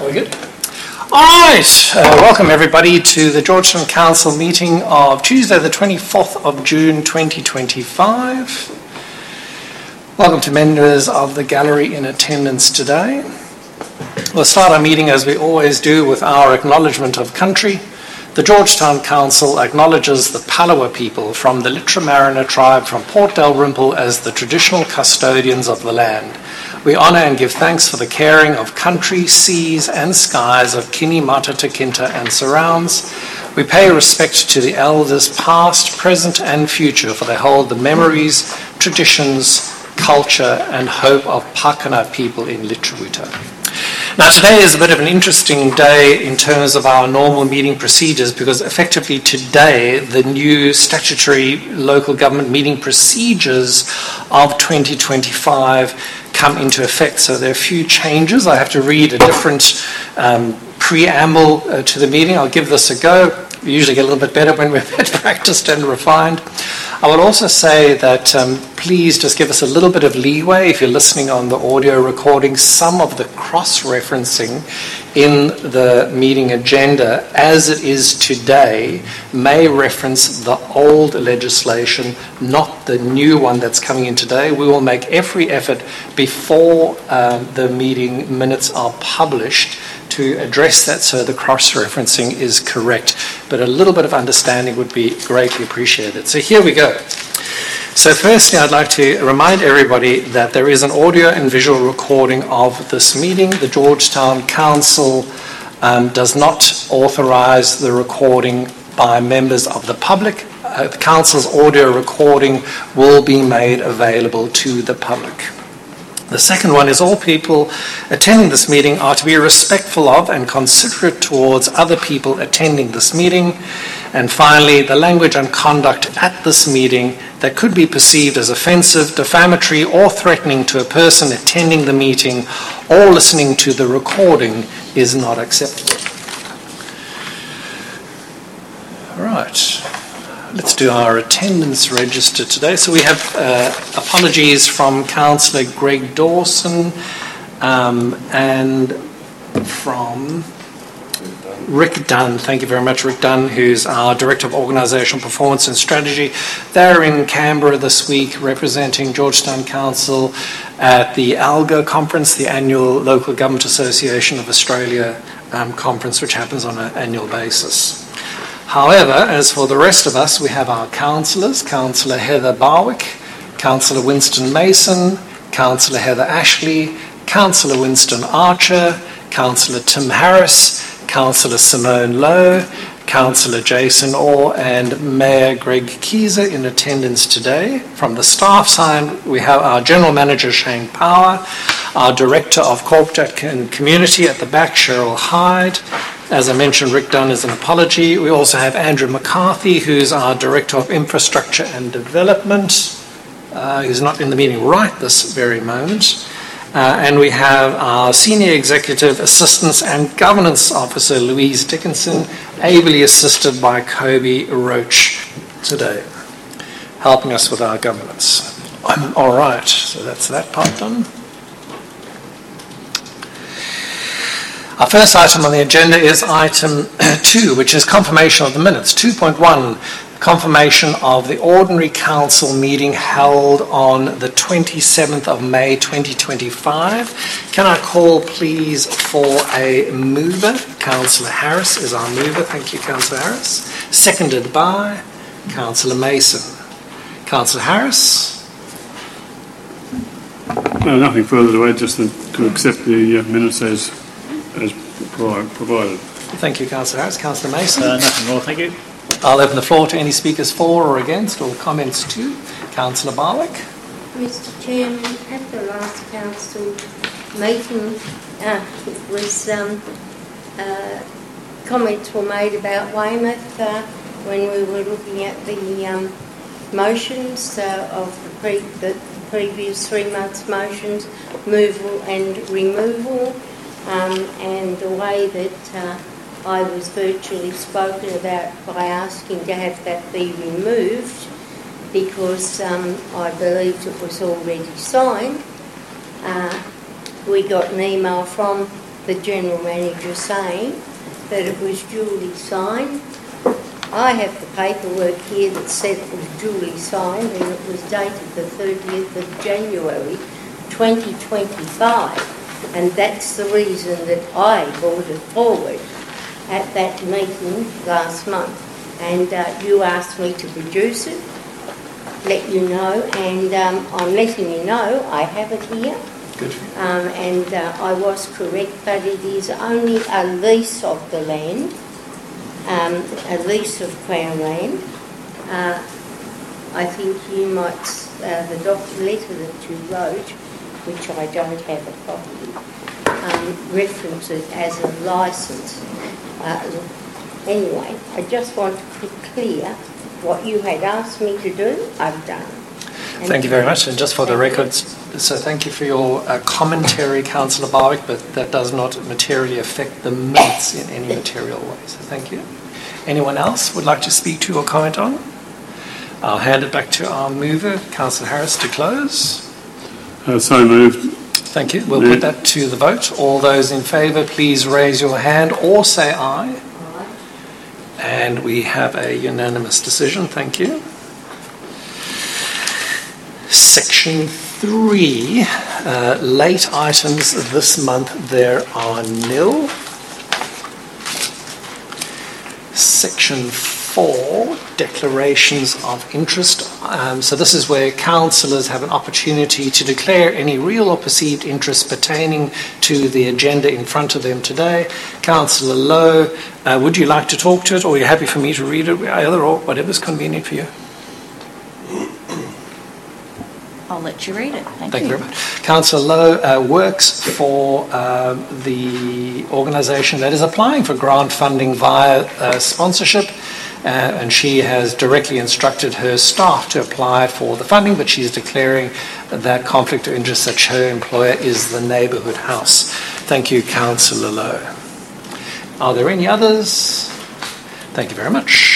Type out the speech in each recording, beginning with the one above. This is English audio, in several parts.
Very good. All right, welcome everybody to the Georgetown Council meeting of Tuesday the 24th of June 2025. Welcome to members of the gallery in attendance today. We'll start our meeting as we always do with our acknowledgement of country. The Georgetown Council acknowledges the Palawa people from the Littramariner tribe from Port Dalrymple as the traditional custodians of the land. We honour and give thanks for the caring of country, seas and skies of Kinimata, Takinta and surrounds. We pay respect to the elders past, present and future, for they hold the memories, traditions, culture and hope of Pakana people in Litrawuta. Now today is a bit of an interesting day in terms of our normal meeting procedures, because effectively today the new statutory local government meeting procedures of 2025 come into effect. So there are a few changes. I have to read a different preamble to the meeting. I'll give this a go. We usually get a little bit better when we're a bit practiced and refined. I will also say that please just give us a little bit of leeway if you're listening on the audio recording. Some of the cross-referencing in the meeting agenda as it is today may reference the old legislation, not the new one that's coming in today. We will make every effort before the meeting minutes are published to address that so the cross-referencing is correct. But a little bit of understanding would be greatly appreciated. So here we go. So firstly, I'd like to remind everybody that there is an audio and visual recording of this meeting. The Georgetown Council does not authorise the recording by members of the public. The Council's audio recording will be made available to the public. The second one is all people attending this meeting are to be respectful of and considerate towards other people attending this meeting. And finally, the language and conduct at this meeting that could be perceived as offensive, defamatory or threatening to a person attending the meeting or listening to the recording is not acceptable. All right. Let's do our attendance register today. So we have apologies from Councillor Greg Dawson and from Rick Dunn. Thank you very much, Rick Dunn, who's our Director of Organisational Performance and Strategy. They're in Canberra this week representing Georgetown Council at the ALGA conference, the Annual Local Government Association of Australia conference, which happens on an annual basis. However, as for the rest of us, we have our councillors, Councillor Heather Barwick, Councillor Winston Mason, Councillor Heather Ashley, Councillor Winston Archer, Councillor Tim Harris, Councillor Simone Lowe, Councillor Jason Orr and Mayor Greg Kieser in attendance today. From the staff side, we have our General Manager Shane Power, our Director of Corporate and Community at the back, Cheryl Hyde. As I mentioned, Rick Dunn is an apology. We also have Andrew McCarthy, who's our Director of Infrastructure and Development. He's not in the meeting right this very moment. And we have our Senior Executive Assistance and Governance Officer, Louise Dickinson, ably assisted by Kobe Roach today, helping us with our governance. All right, so that's that part done. Our first item on the agenda is item 2, which is confirmation of the minutes. 2.1, confirmation of the ordinary council meeting held on the 27th of May 2025. Can I call please for a mover? Councillor Harris is our mover. Thank you, Councillor Harris. Seconded by Councillor Mason. Councillor Harris? No, nothing further to add, just to accept the minutes as provided. Thank you, Councillor Harris. Councillor Mason? Nothing more, thank you. I'll open the floor to any speakers for or against or comments to. Councillor Barwick? Mr Chairman, at the last council meeting, comments were made about Weymouth when we were looking at the motions of the previous 3 months' motions, moval and removal. And the way that I was virtually spoken about by asking to have that be removed because I believed it was already signed. We got an email from the General Manager saying that it was duly signed. I have the paperwork here that said it was duly signed, and it was dated the 30th of January 2025, and that's the reason that I brought it forward at that meeting last month. And you asked me to produce it, let you know, and I'm letting you know I have it here. Good. And I was correct, but it is only a lease of the land, a lease of Crown land. I think you might, the letter that you wrote, which I don't have a copy, reference it as a licence. Anyway, I just want to be clear what you had asked me to do, I've done. Thank you very much. And just for the records, so thank you for your commentary, Councillor Barwick, but that does not materially affect the minutes in any material way. So thank you. Anyone else would like to speak to or comment on? I'll hand it back to our mover, Councillor Harris, to close. So moved. Thank you. We'll put that to the vote. All those in favour, please raise your hand or say aye. Aye. And we have a unanimous decision. Thank you. Section 3, late items this month, there are nil. Section 4, declarations of interest. So this is where councillors have an opportunity to declare any real or perceived interest pertaining to the agenda in front of them today. Councillor Lowe, would you like to talk to it, or are you happy for me to read it, either or, whatever's convenient for you? I'll let you read it. Thank you. Thank you very much. Councillor Lowe works for the organisation that is applying for grant funding via sponsorship, and she has directly instructed her staff to apply for the funding, but she's declaring that conflict of interest such her employer is the Neighbourhood House. Thank you, Councillor Lowe. Are there any others? Thank you very much.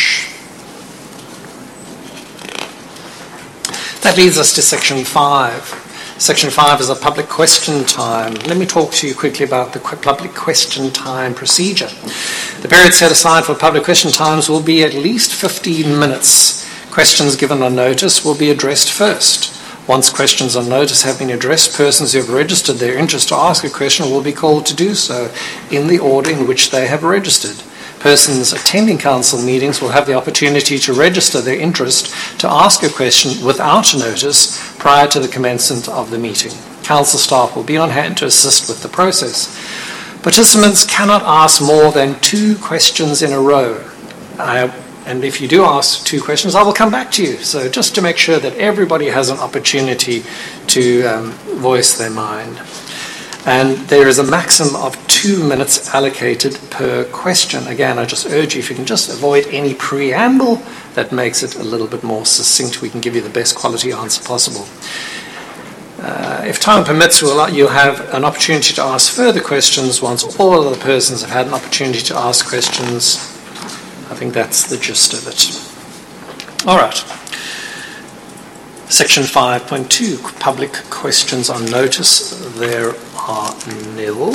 That leads us to Section 5. Section 5 is a public question time. Let me talk to you quickly about the public question time procedure. The period set aside for public question times will be at least 15 minutes. Questions given on notice will be addressed first. Once questions on notice have been addressed, persons who have registered their interest to ask a question will be called to do so in the order in which they have registered. Persons attending council meetings will have the opportunity to register their interest to ask a question without notice prior to the commencement of the meeting. Council staff will be on hand to assist with the process. Participants cannot ask more than 2 questions in a row. And if you do ask 2 questions, I will come back to you. So just to make sure that everybody has an opportunity to voice their mind. And there is a maximum of 2 minutes allocated per question. Again, I just urge you, if you can just avoid any preamble, that makes it a little bit more succinct. We can give you the best quality answer possible. If time permits, you'll have an opportunity to ask further questions once all of the persons have had an opportunity to ask questions. I think that's the gist of it. All right. Section 5.2, public questions on notice. There are nil.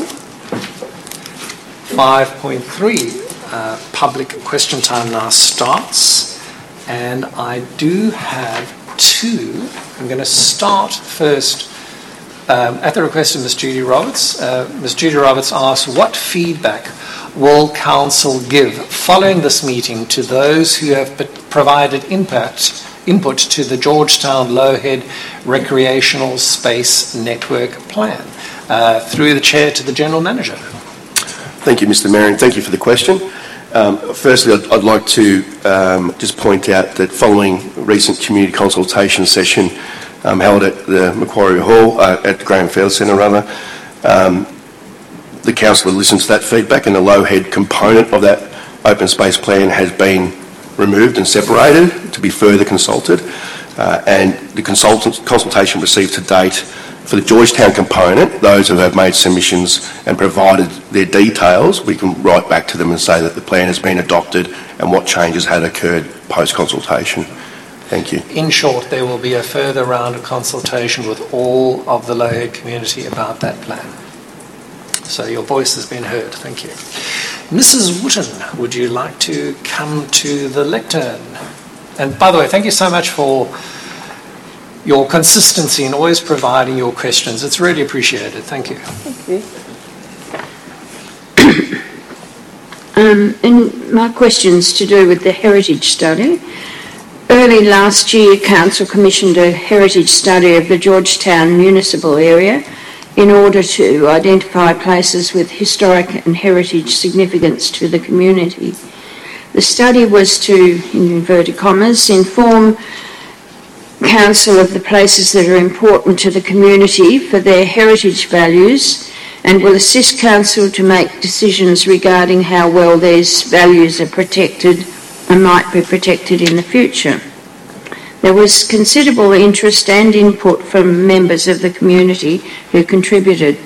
5.3, public question time now starts. And I do have 2. I'm going to start first at the request of Ms. Judy Roberts. Ms. Judy Roberts asks, what feedback will Council give following this meeting to those who have provided input to the Georgetown Lowhead Recreational Space Network Plan? Through the Chair to the General Manager. Thank you, Mr. Mayor, and thank you for the question. Firstly, I'd like to just point out that following a recent community consultation session held at the Macquarie Hall, at the Graham Field Centre the council listened to that feedback, and the Lowhead component of that open space plan has been removed and separated to be further consulted, and the consultation received to date for the Georgetown component, those who have made submissions and provided their details, we can write back to them and say that the plan has been adopted and what changes had occurred post-consultation. Thank you. In short, there will be a further round of consultation with all of the Lowhead community about that plan. So your voice has been heard. Thank you. Mrs. Wooten, would you like to come to the lectern? And by the way, thank you so much for your consistency in always providing your questions. It's really appreciated. Thank you. Thank you. And my question's to do with the heritage study. Early last year, Council commissioned a heritage study of the Georgetown municipal area in order to identify places with historic and heritage significance to the community. The study was to, in inverted commas, inform Council of the places that are important to the community for their heritage values and will assist Council to make decisions regarding how well these values are protected and might be protected in the future. There was considerable interest and input from members of the community who contributed.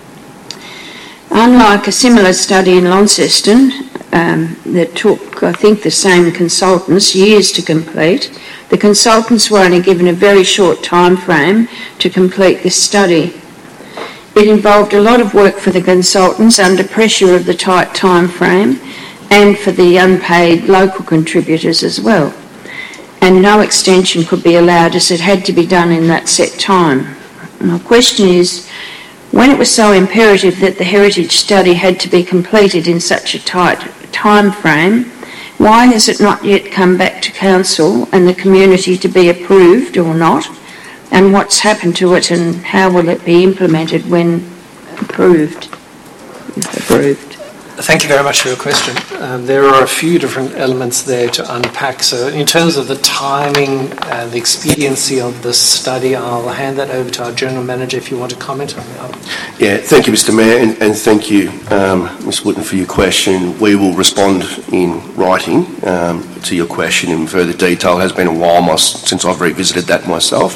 Unlike a similar study in Launceston that took, I think, the same consultants years to complete, the consultants were only given a very short time frame to complete this study. It involved a lot of work for the consultants under pressure of the tight time frame and for the unpaid local contributors as well. And no extension could be allowed as it had to be done in that set time. My question is, when it was so imperative that the heritage study had to be completed in such a tight time frame, why has it not yet come back to Council and the community to be approved or not? And what's happened to it and how will it be implemented when approved? If approved. Thank you very much for your question. There are a few different elements there to unpack. So in terms of the timing and the expediency of this study, I'll hand that over to our General Manager if you want to comment on that. Yeah, thank you, Mr. Mayor, and thank you, Ms. Wooten, for your question. We will respond in writing to your question in further detail. It has been a while since I've revisited that myself.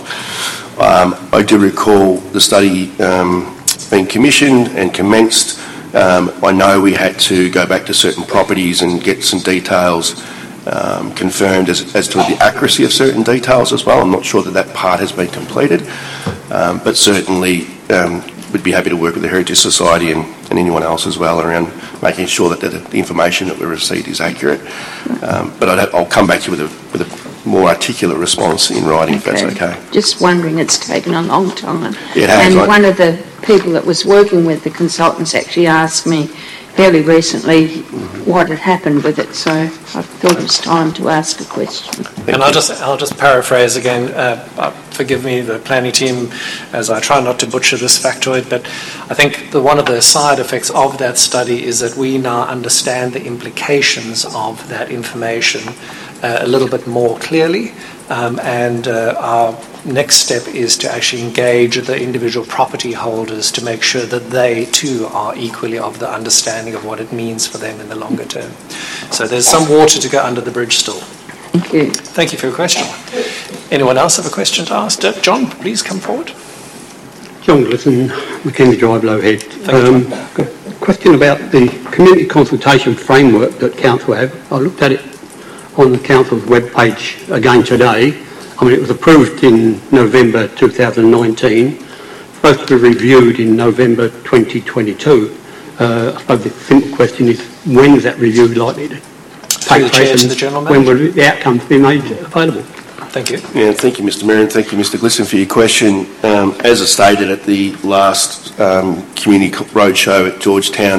I do recall the study being commissioned and commenced. I know we had to go back to certain properties and get some details confirmed as to the accuracy of certain details as well. I'm not sure that part has been completed, but certainly we'd be happy to work with the Heritage Society and anyone else as well around making sure that the information that we received is accurate. But I'll come back to you with a more articulate response in writing, if that's okay. Just wondering, it's taken a long time. It has. And one of the people that was working with the consultants actually asked me fairly recently what had happened with it, so I thought it was time to ask a question. And I'll just paraphrase again. Forgive me, the planning team, as I try not to butcher this factoid, but I think one of the side effects of that study is that we now understand the implications of that information a little bit more clearly, and our next step is to actually engage the individual property holders to make sure that they too are equally of the understanding of what it means for them in the longer term. So there's some water to go under the bridge still. Thank you. Thank you for your question. Anyone else have a question to ask? John, please come forward. John Glisson, Mackenzie Drive, Low Head. Thank you. A question about the community consultation framework that Council have. I looked at it on the Council's webpage again today. I mean, it was approved in November 2019, supposed to be reviewed in November 2022. I suppose the simple question is, when is that review likely to take place to the General when will the outcomes be made available? Thank you. Yeah, thank you, Mr. Mayor, and thank you, Mr. Glisson, for your question. As I stated at the last community roadshow at Georgetown,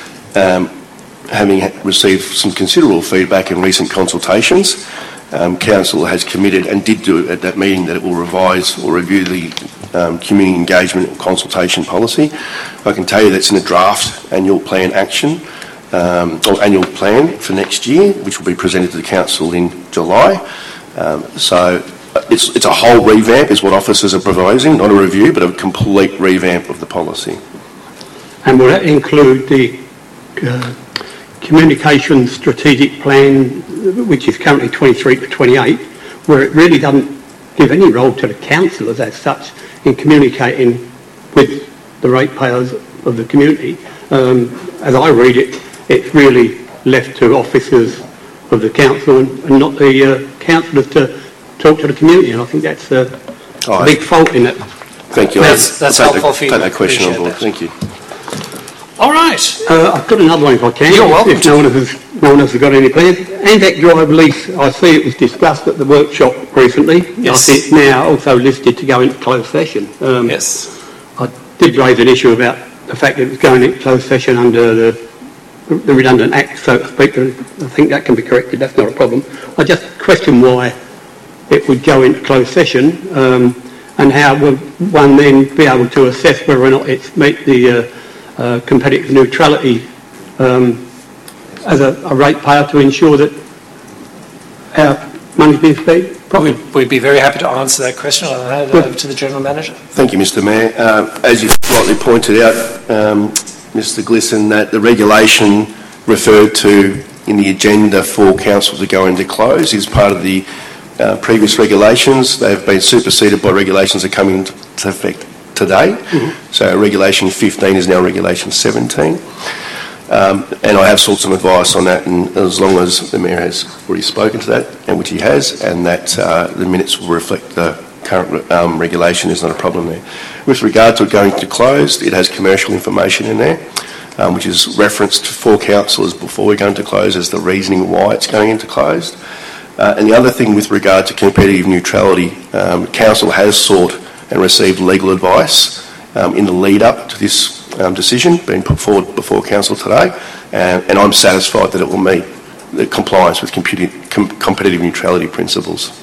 having received some considerable feedback in recent consultations, Council has committed and did do it at that meeting that it will revise or review the community engagement or consultation policy. I can tell you that's in a draft annual plan action or annual plan for next year, which will be presented to the Council in July. So it's a whole revamp is what officers are proposing, not a review, but a complete revamp of the policy. And will that include the communication strategic plan, which is currently 23 to 28, where it really doesn't give any role to the councillors as such in communicating with the ratepayers of the community? As I read it, it's really left to officers of the council and not the councillors to talk to the community, and I think that's a big fault in it. Thank you. That's helpful feedback. Take that question on board. Thank you. All right. I've got another one if I can. You're welcome If no one else has got any plans. Anzac Drive lease, I see it was discussed at the workshop recently. Yes. I see it's now also listed to go into closed session. Yes. I did raise an issue about the fact that it was going into closed session under the redundant act, so to speak. I think that can be corrected, that's not a problem. I just question why it would go into closed session and how will one then be able to assess whether or not it's meet the competitive neutrality as a ratepayer to ensure that our money's being spent properly. We'd be very happy to answer that question. I'll hand it over to the General Manager. Thank you, Mr Mayor. As you rightly pointed out, Mr Glisson, that the regulation referred to in the agenda for council to go into close is part of the previous regulations. They've been superseded by regulations that come into effect today. So Regulation 15 is now Regulation 17. And I have sought some advice on that, and as long as the Mayor has already spoken to that, and which he has, and that the minutes will reflect the current regulation, is not a problem there. With regard to it going to closed, it has commercial information in there, which is referenced for councillors before we go into close as the reasoning why it's going into closed. And the other thing with regard to competitive neutrality, council has sought and received legal advice in the lead up to this decision being put forward before council today, and I'm satisfied that it will meet the compliance with competitive neutrality principles.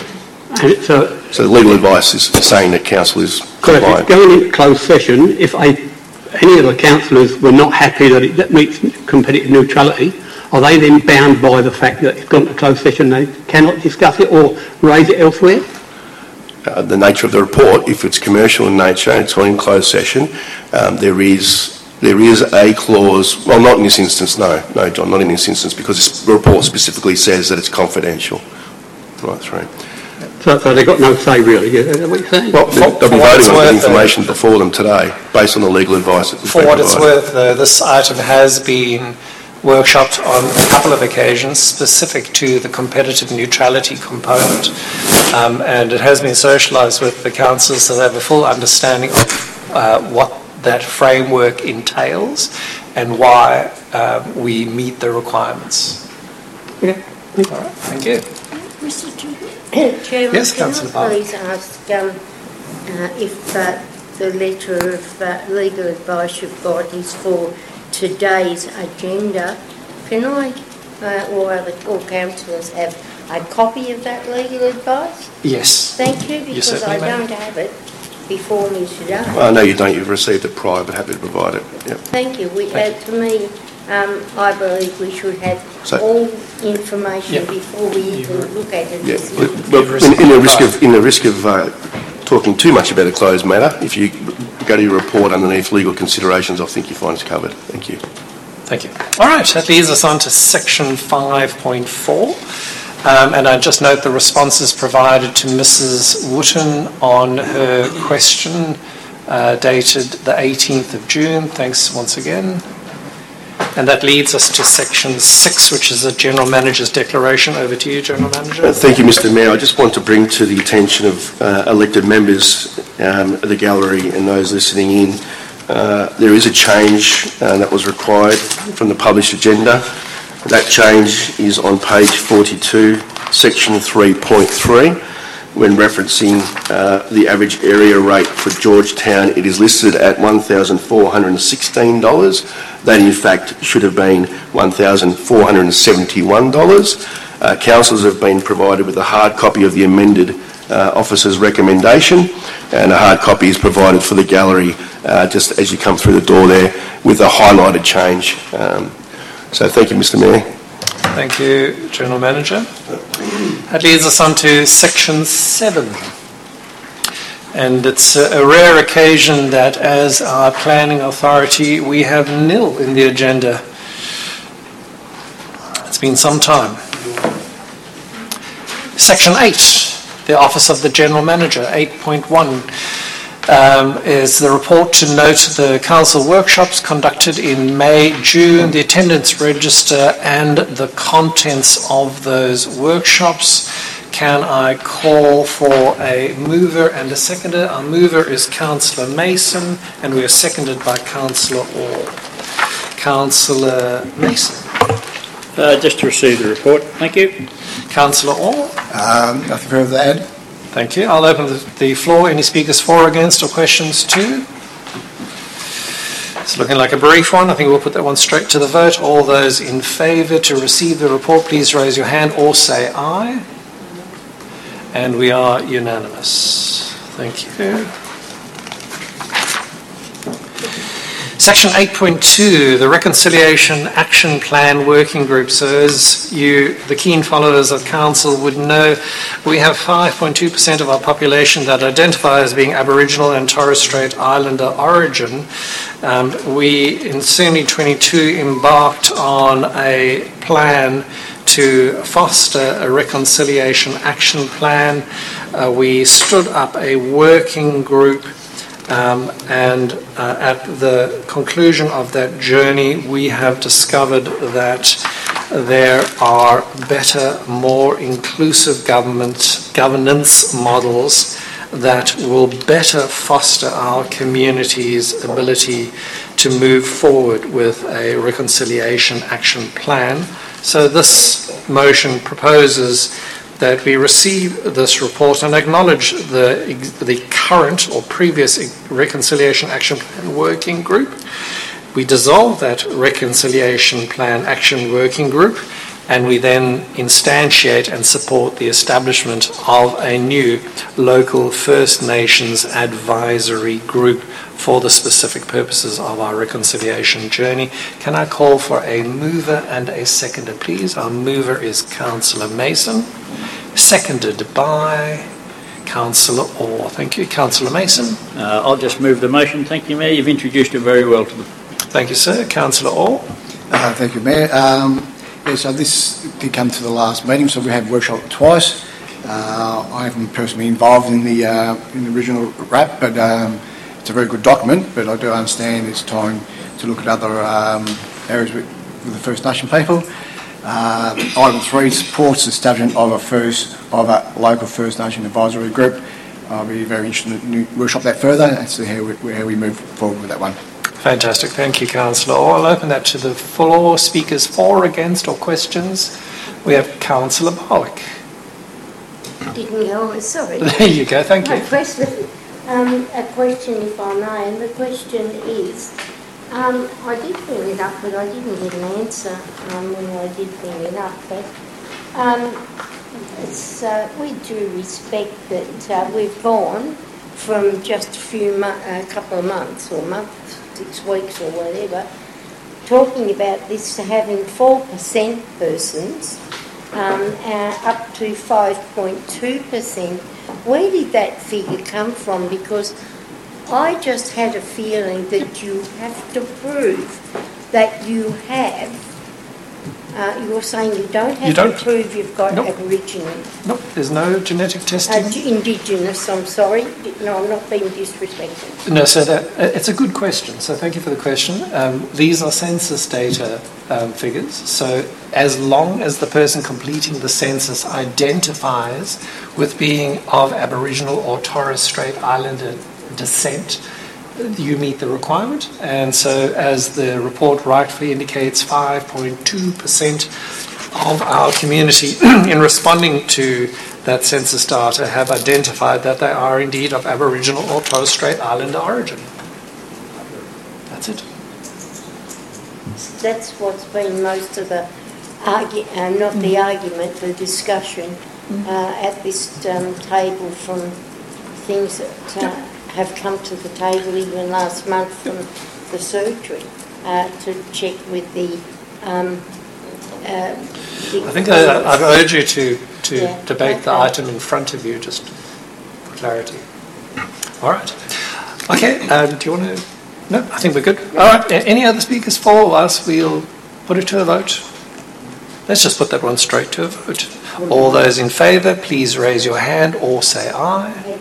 So the legal advice is saying that council is compliant. So if it's going into closed session, if any of the councillors were not happy that it meets competitive neutrality, are they then bound by the fact that it's gone to closed session, they cannot discuss it or raise it elsewhere? The nature of the report, if it's commercial in nature and it's in closed session, there is a clause, well, not in this instance, no, John, not in this instance, because this report specifically says that it's confidential. Right through. So they've got no say, really, is that what you're saying? Well, they'll be voting on the information before them today, based on the legal advice that For what it's worth, though, this item has been workshopped on a couple of occasions specific to the competitive neutrality component, and it has been socialised with the council so they have a full understanding of what that framework entails and why we meet the requirements. Okay. All right, thank you. Mr. Chairman, Yes, can Councillor I Barr. please ask if the letter of legal advice you've got is for today's agenda? Can I or councillors have a copy of that legal advice? Yes. Thank you, because certainly I may. don't have it before me today. Well, no, you don't. You've received it prior, but happy to provide it. Yep. Thank you. To me, I believe we should have all information before we even look at it. Yeah. Well, in the risk of talking too much about a closed matter, if you go to your report underneath legal considerations, I think you find it's covered. Thank you. Thank you. All right, that leads us on to section 5.4. And I just note the responses provided to Mrs. Wooten on her question dated the 18th of June. Thanks once again. And that leads us to section 6, which is the General Manager's declaration. Over to you, General Manager. Thank you, Mr. Mayor. I just want to bring to the attention of elected members of the gallery and those listening in, there is a change that was required from the published agenda. That change is on page 42, section 3.3. When referencing the average area rate for Georgetown, it is listed at $1,416. That in fact should have been $1,471. Councillors have been provided with a hard copy of the amended officer's recommendation, and a hard copy is provided for the gallery just as you come through the door there with a highlighted change. So thank you, Mr. Mayor. Thank you, General Manager. That leads us on to section 7. And it's a rare occasion that as our planning authority we have nil in the agenda. It's been some time. Section 8, the Office of the General Manager, 8.1. Is the report to note the council workshops conducted in May, June, the attendance register and the contents of those workshops. Can I call for a mover and a seconder? Our mover is Councillor Mason and we are seconded by Councillor Orr. Councillor Mason. Just to receive the report. Thank you. Councillor Orr. Nothing further to add. Thank you. I'll open the floor. Any speakers for, against, or questions to? It's looking like a brief one. I think we'll put that one straight to the vote. All those in favour to receive the report, please raise your hand or say aye. And we are unanimous. Thank you. Section 8.2, the Reconciliation Action Plan Working Group. So as you, the keen followers of Council, would know, we have 5.2% of our population that identify as being Aboriginal and Torres Strait Islander origin. We, in CERNI 22, embarked on a plan to foster a reconciliation action plan. We stood up a working group, and at the conclusion of that journey, we have discovered that there are better, more inclusive governance models that will better foster our community's ability to move forward with a reconciliation action plan. So this motion proposes that we receive this report and acknowledge the current or previous Reconciliation Action Plan Working Group. We dissolve that Reconciliation Plan Action Working Group, and we then instantiate and support the establishment of a new local First Nations advisory group for the specific purposes of our reconciliation journey. Can I call for a mover and a seconder, please? Our mover is Councillor Mason, seconded by Councillor Orr. Thank you. Councillor Mason. I'll just move the motion. Thank you, Mayor. You've introduced it very well to the... Thank you, sir. Councillor Orr. Thank you, Mayor. So this did come to the last meeting, so we had workshop twice. I haven't personally been involved in the original RAP, but it's a very good document, but I do understand it's time to look at other areas with the First Nation people. Item 3 supports the establishment of a local First Nation advisory group. I'll be very interested in workshop that further and see how we move forward with that one. Fantastic. Thank you, Councillor Orr. I'll open that to the floor. Speakers for, against, or questions? We have Councillor Barwick. Didn't go, sorry. There you go. Thank you. A question, if I may, and the question is, I did fill it up, but I didn't get an answer when I did fill it up. But it's with due respect that we've gone from just a couple of months or months, 6 weeks or whatever, talking about this to having 4% persons up to 5.2%. Where did that figure come from? Because I just had a feeling that you have to prove that you have. You're saying you don't have to prove you've got Aboriginal. Nope, there's no genetic testing. Indigenous, I'm sorry. No, I'm not being disrespectful. No, so it's a good question. So thank you for the question. These are census data figures. So as long as the person completing the census identifies with being of Aboriginal or Torres Strait Islander descent, you meet the requirement. And so as the report rightfully indicates, 5.2% of our community in responding to that census data have identified that they are indeed of Aboriginal or Torres Strait Islander origin. That's it. That's what's been most of the not the argument, the discussion at this table from things that have come to the table even last month from the surgery to check with the... I think I'd urge you to debate the item in front of you, just for clarity. All right. Okay, do you want to... No, I think we're good. All right, any other speakers for us? We'll put it to a vote. Let's just put that one straight to a vote. All those in favour, please raise your hand or say aye.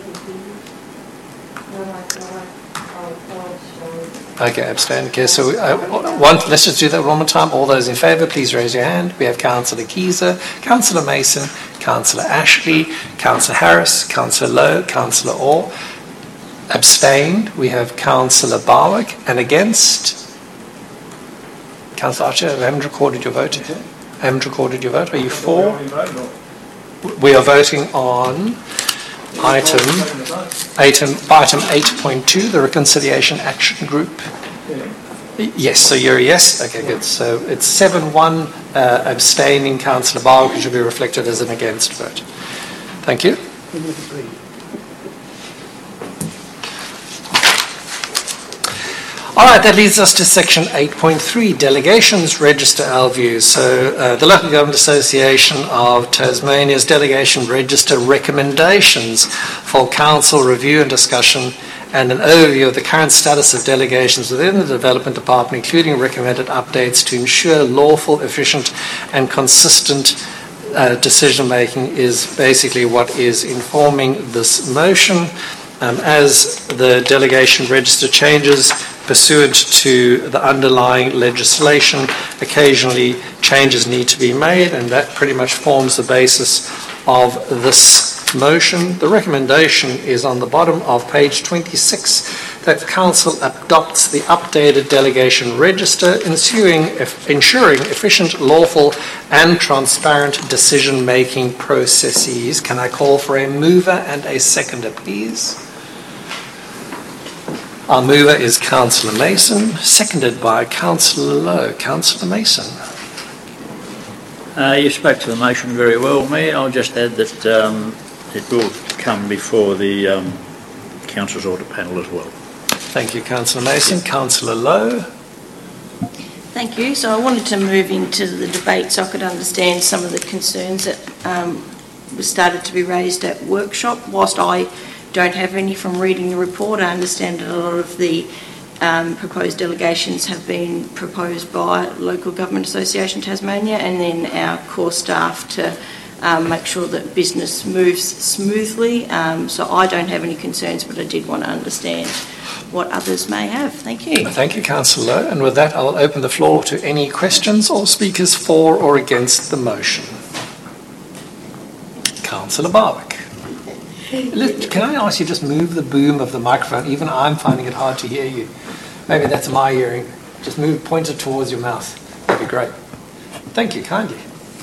Okay, abstain. Okay, so let's just do that one more time. All those in favour, please raise your hand. We have Councillor Keyser, Councillor Mason, Councillor Ashley, Councillor Harris, Councillor Lowe, Councillor Orr. Abstained, we have Councillor Barwick. And against? Councillor Archer, I haven't recorded your vote. I haven't recorded your vote. Are you for? We are voting on item 8.2, the Reconciliation Action Group. Yes, so you're a yes. Okay, good. So it's 7-1, abstaining Councillor Barwick, which will be reflected as an against vote. Thank you. All right, that leads us to section 8.3, Delegations Register our views. So the Local Government Association of Tasmania's Delegation Register recommendations for council review and discussion, and an overview of the current status of delegations within the Development Department, including recommended updates to ensure lawful, efficient and consistent decision making, is basically what is informing this motion. As the delegation register changes pursuant to the underlying legislation, occasionally changes need to be made, and that pretty much forms the basis of this motion. The recommendation is on the bottom of page 26, that Council adopts the updated delegation register, ensuring efficient, lawful and transparent decision-making processes. Can I call for a mover and a seconder, please? Our mover is Councillor Mason, seconded by Councillor Lowe. Councillor Mason. You spoke to the motion very well, Mayor. I'll just add that it will come before the Council's Audit Panel as well. Thank you, Councillor Mason. Councillor Lowe. Thank you. So I wanted to move into the debate so I could understand some of the concerns that started to be raised at workshop. Whilst I don't have any from reading the report, I understand that a lot of the proposed delegations have been proposed by Local Government Association Tasmania and then our core staff to make sure that business moves smoothly. So I don't have any concerns, but I did want to understand what others may have. Thank you. Thank you, Councillor Lowe. And with that, I'll open the floor to any questions or speakers for or against the motion. Councillor Barwick. Can I ask you just move the boom of the microphone? Even I'm finding it hard to hear you. Maybe that's my hearing. Just point it towards your mouth. That'd be great. Thank you, kindly.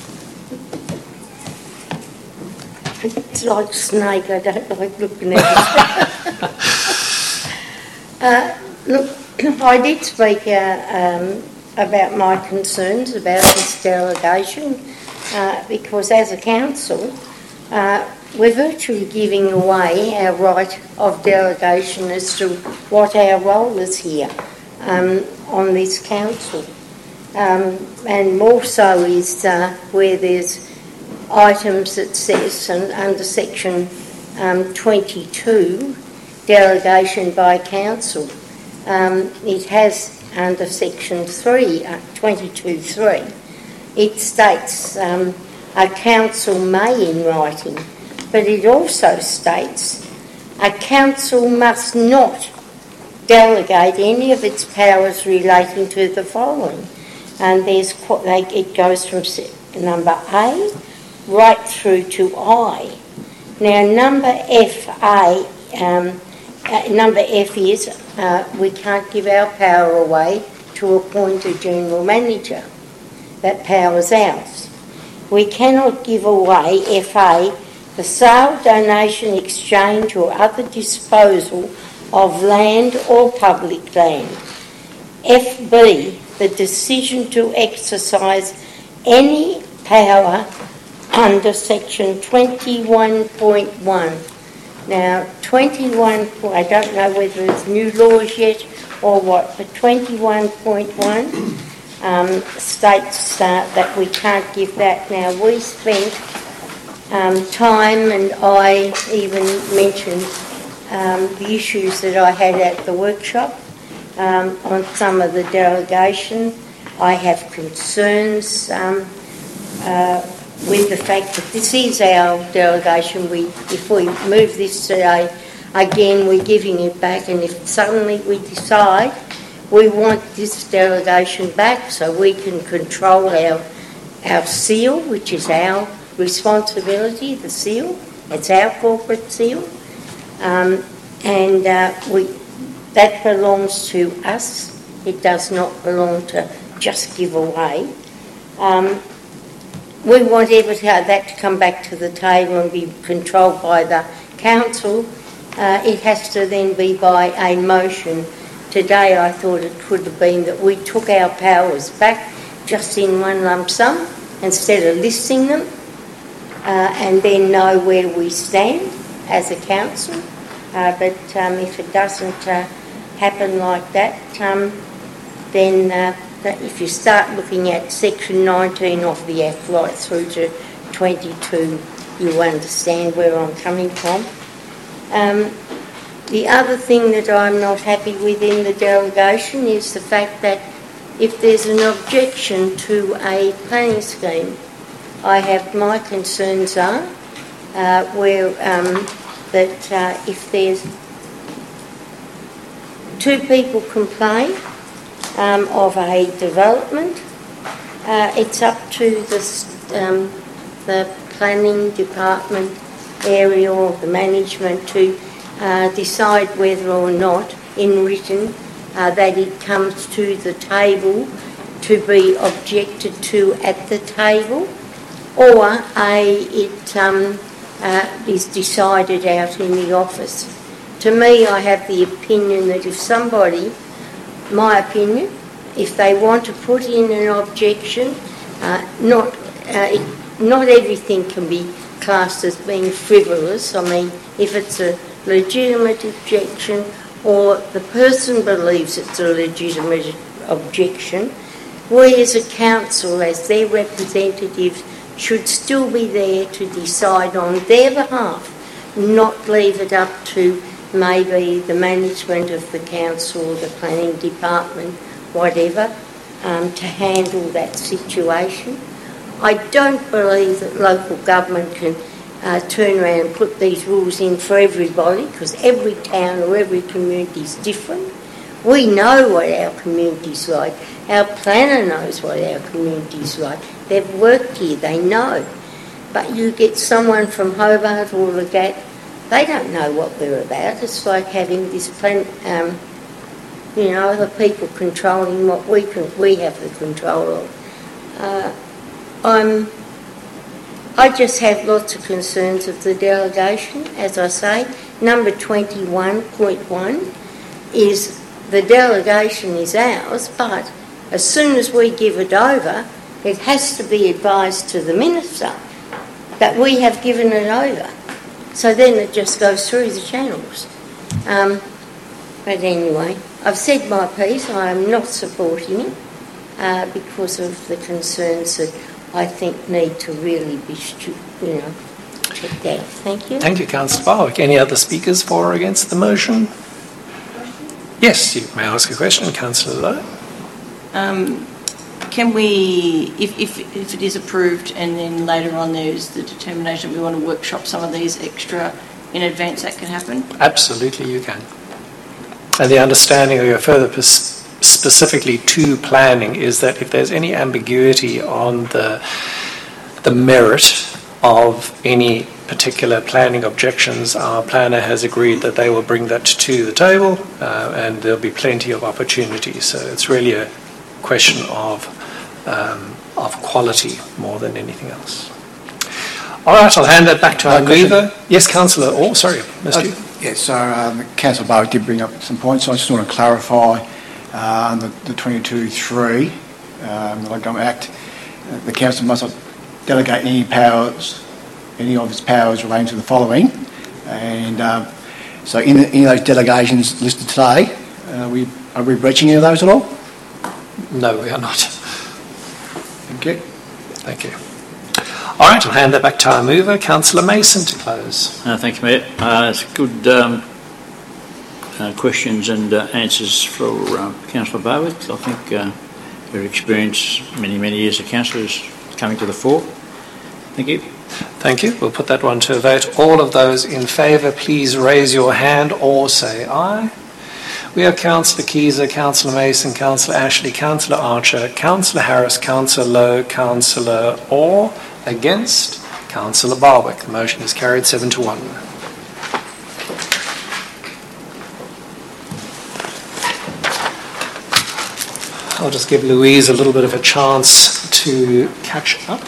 It's like snake, I don't like looking at it. Look, I did speak about my concerns about this delegation because as a council, we're virtually giving away our right of delegation as to what our role is here on this council. And more so is where there's items that says under section 22, delegation by council. It has under section 3, 22.3, it states a council may in writing, but it also states a council must not delegate any of its powers relating to the following. And it goes from number A right through to I. Now, number F is we can't give our power away to appoint a general manager. That power's ours. We cannot give away FA the sale, donation, exchange or other disposal of land or public land. FB, the decision to exercise any power under section 21.1. Now, I don't know whether it's new laws yet or what, but 21.1 states that we can't give that. Now, we spent time, and I even mentioned the issues that I had at the workshop on some of the delegation. I have concerns with the fact that this is our delegation. If we move this today, again, we're giving it back, and if suddenly we decide we want this delegation back so we can control our seal, which is our responsibility, the seal, it's our corporate seal, that belongs to us. It does not belong to just give away. We want that to come back to the table and be controlled by the council. It has to then be by a motion. Today I thought it could have been that we took our powers back just in one lump sum instead of listing them, and then know where we stand as a council. But if it doesn't happen like that, then if you start looking at section 19 of the Act right through to 22, you understand where I'm coming from. The other thing that I'm not happy with in the delegation is the fact that if there's an objection to a planning scheme, I have my concerns are that if there's two people complain of a development, it's up to the planning department area or the management to decide whether or not in written that it comes to the table to be objected to at the table, or it is decided out in the office. To me, I have the opinion that if somebody, my opinion, if they want to put in an objection, not everything can be classed as being frivolous. I mean, if it's a legitimate objection or the person believes it's a legitimate objection, we as a council, as their representatives, should still be there to decide on their behalf, not leave it up to maybe the management of the council or the planning department, whatever, to handle that situation. I don't believe that local government can turn around and put these rules in for everybody, because every town or every community is different. We know what our community's like. Our planner knows what our community's like. They've worked here, they know. But you get someone from Hobart or Legat, they don't know what we're about. It's like having this other people controlling what we have the control of. I just have lots of concerns of the delegation. As I say, number 21.1 is the delegation is ours, but as soon as we give it over, it has to be advised to the minister that we have given it over. So then it just goes through the channels. But anyway, I've said my piece. I am not supporting it because of the concerns that I think need to really be, checked out. Thank you. Thank you, Councillor Barwick. Any other speakers for or against the motion? Yes, you may ask a question, Councillor Lowe. Can we, if it is approved and then later on there's the determination we want to workshop some of these extra in advance, that can happen? Absolutely, you can. And the understanding of your further specifically to planning is that if there's any ambiguity on the merit of any particular planning objections, our planner has agreed that they will bring that to the table, and there'll be plenty of opportunities. So it's really a question of quality more than anything else. All right, I'll hand that back to our mover. Yes, Councillor. Oh, sorry, missed you. Yes, so Councillor Barwick did bring up some points, so I just want to clarify under the 22.3 the Local Government Act, the council must not delegate any of its powers relating to the following. And so in any of those delegations listed today, are we breaching any of those at all? No, we are not. Thank you. Thank you. All right, I'll hand that back to our mover, Councillor Mason, to close. Thank you, Mayor. It's good questions and answers for Councillor Barwick. I think your experience, many years of councillor, is coming to the fore. Thank you. Thank you. We'll put that one to a vote. All of those in favour, please raise your hand or say aye. We have Councillor Keyser, Councillor Mason, Councillor Ashley, Councillor Archer, Councillor Harris, Councillor Lowe, Councillor Orr. Against, Councillor Barwick. The motion is carried 7-1. I'll just give Louise a little bit of a chance to catch up.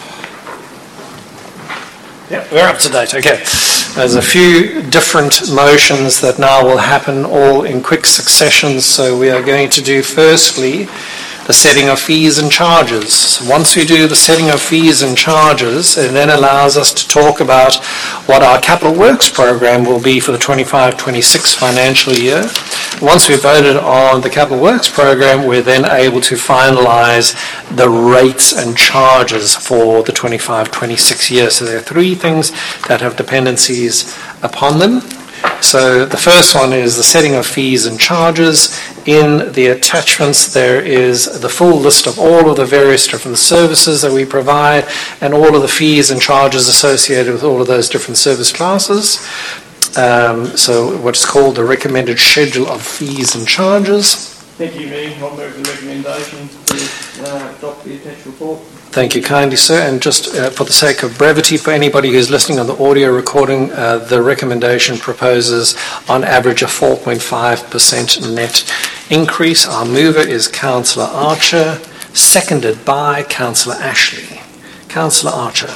Yeah, we're up to date. Okay. There's a few different motions that now will happen all in quick succession. So we are going to do firstly the setting of fees and charges. Once we do the setting of fees and charges, it then allows us to talk about what our capital works program will be for the 25-26 financial year. Once we've voted on the capital works program, we're then able to finalise the rates and charges for the 25-26 year. So there are three things that have dependencies upon them. So the first one is the setting of fees and charges. In the attachments there is the full list of all of the various different services that we provide and all of the fees and charges associated with all of those different service classes. So what's called the recommended schedule of fees and charges. Thank you, Mayor. I'll move the recommendation to adopt the attached report. Thank you kindly, sir. And just for the sake of brevity, for anybody who's listening on the audio recording, the recommendation proposes on average a 4.5% net increase. Our mover is Councillor Archer, seconded by Councillor Ashley. Councillor Archer.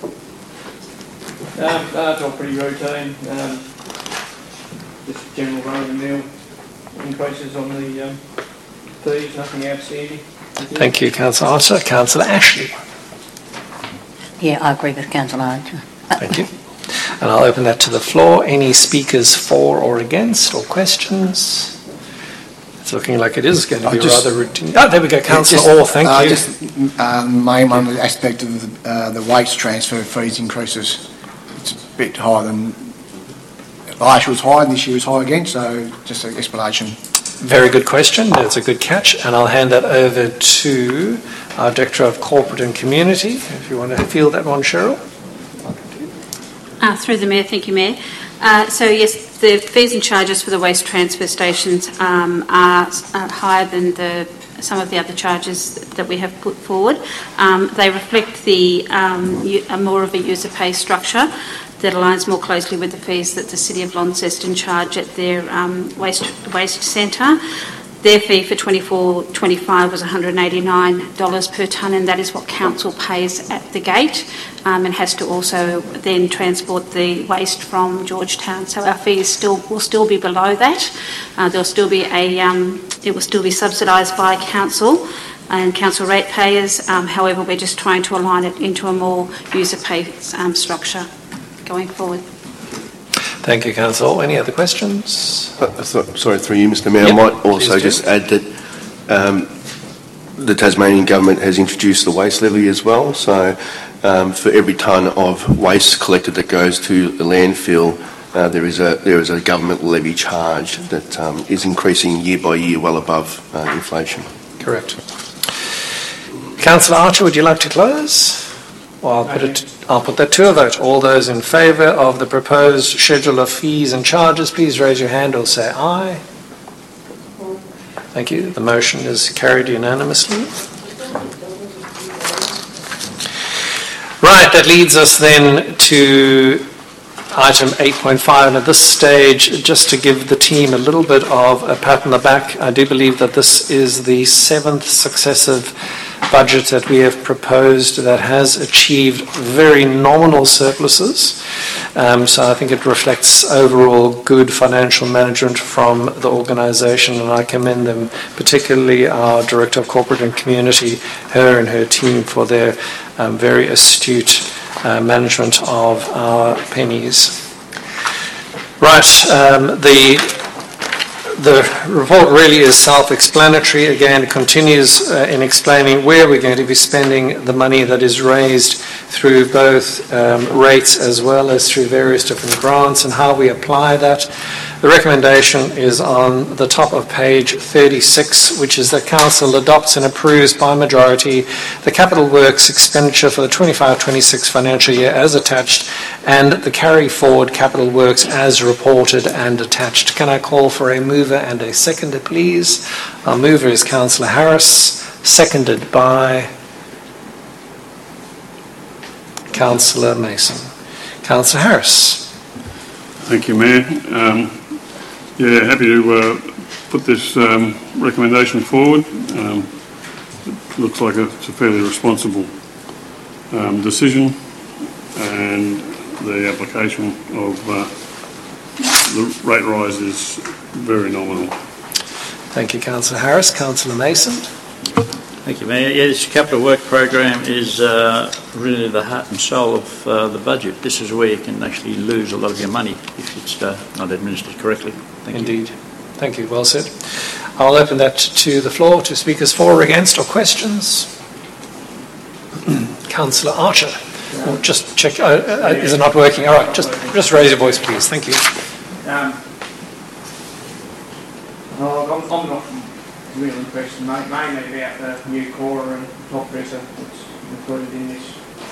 It's all pretty routine. Just general run-of-the-mill increases on the fees, nothing outstanding. Thank you, Councillor Archer. Councillor Ashley. Yeah, I agree with Councillor Archer. Thank you. And I'll open that to the floor. Any speakers for or against or questions? It's looking like it is going to be rather routine. Oh, there we go, Councillor Orr, thank you. Just main one, the aspect of the waste transfer fees increases. It's a bit higher than last year was high and this year was high again, so just an explanation. Very good question. That's a good catch. And I'll hand that over to our Director of Corporate and Community. If you want to field that one, Cheryl. Through the Mayor, thank you, Mayor. So yes, the fees and charges for the waste transfer stations are higher than some of the other charges that we have put forward. They reflect more of a user pay structure that aligns more closely with the fees that the City of Launceston charge at their waste centre. Their fee for 24-25 was $189 per tonne, and that is what council pays at the gate, and has to also then transport the waste from Georgetown. So our fees will still be below that. There'll still be it will still be subsidised by council and council ratepayers. However, we're just trying to align it into a more user pay structure going forward. Thank you, Councillor. Any other questions? Sorry, through you, Mr. Mayor. Yep, I might also just add that the Tasmanian Government has introduced the waste levy as well. So for every tonne of waste collected that goes to the landfill, there is a government levy charge that is increasing year by year well above inflation. Correct. Councillor Archer, would you like to close? Well, I'll put that to a vote. All those in favour of the proposed schedule of fees and charges, please raise your hand or say aye. Thank you. The motion is carried unanimously. Right, that leads us then to item 8.5, and at this stage, just to give the team a little bit of a pat on the back, I do believe that this is the 7th successive budget that we have proposed that has achieved very nominal surpluses. So I think it reflects overall good financial management from the organisation, and I commend them, particularly our Director of Corporate and Community, her and her team, for their very astute management of our pennies. Right, the report really is self-explanatory. Again, it continues in explaining where we're going to be spending the money that is raised through both rates as well as through various different grants and how we apply that. The recommendation is on the top of page 36, which is that Council adopts and approves by majority the capital works expenditure for the 25-26 financial year as attached and the carry forward capital works as reported and attached. Can I call for a mover and a seconder, please? Our mover is Councillor Harris, seconded by Councillor Mason. Councillor Harris. Thank you, Mayor. Yeah, happy to put this recommendation forward. looks like it's a fairly responsible decision, and the application of the rate rise is very nominal. Thank you, Councillor Harris. Councillor Mason. Thank you, Mayor. Yeah, this capital work program is really the heart and soul of the budget. This is where you can actually lose a lot of your money if it's not administered correctly. Thank Indeed. Thank you. Well said. I'll open that to the floor to speakers for or against or questions. Councillor Archer. Well, just check. Is it not working? All right. Just raise your voice, please. Thank you. I'm not really impressed, mainly about the new caller and top dresser that's included in this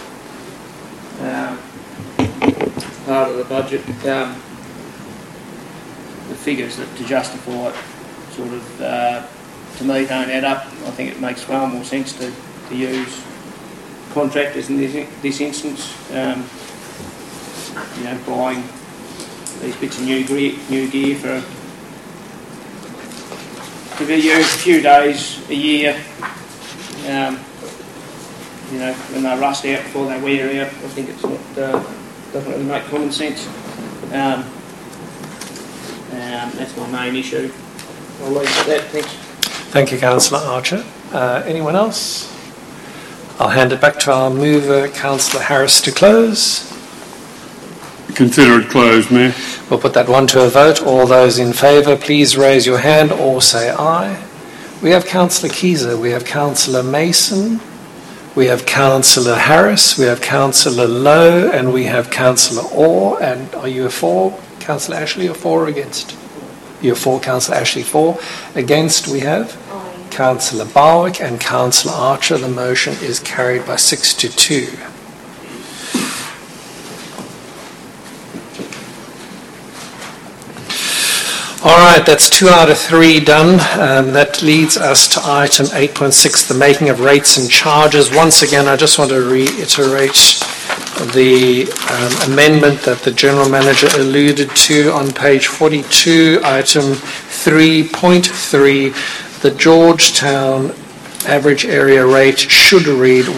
part of the budget. The figures that to justify it sort of, to me, don't add up. I think it makes far more sense to use contractors in this instance. Buying these bits of new gear for to be used a few days a year, when they rust out before they wear out. I think it's not, doesn't really make common sense. That's my main issue. I'll leave it at that, thanks. Thank you, Councillor Archer. Anyone else? I'll hand it back to our mover, Councillor Harris, to close. Consider it closed, Mayor. We'll put that one to a vote. All those in favour, please raise your hand or say aye. We have Councillor Keyser, we have Councillor Mason, we have Councillor Harris, we have Councillor Lowe, and we have Councillor Orr. And are you a for, Councillor Ashley, or for or against? You're for, Councillor Ashley, for. Against we have Councillor Barwick and Councillor Archer. The motion is carried by 6-2. All right, that's 2 out of 3 done. That leads us to item 8.6, the making of rates and charges. Once again, I just want to reiterate the amendment that the General Manager alluded to on page 42, item 3.3. The Georgetown average area rate should read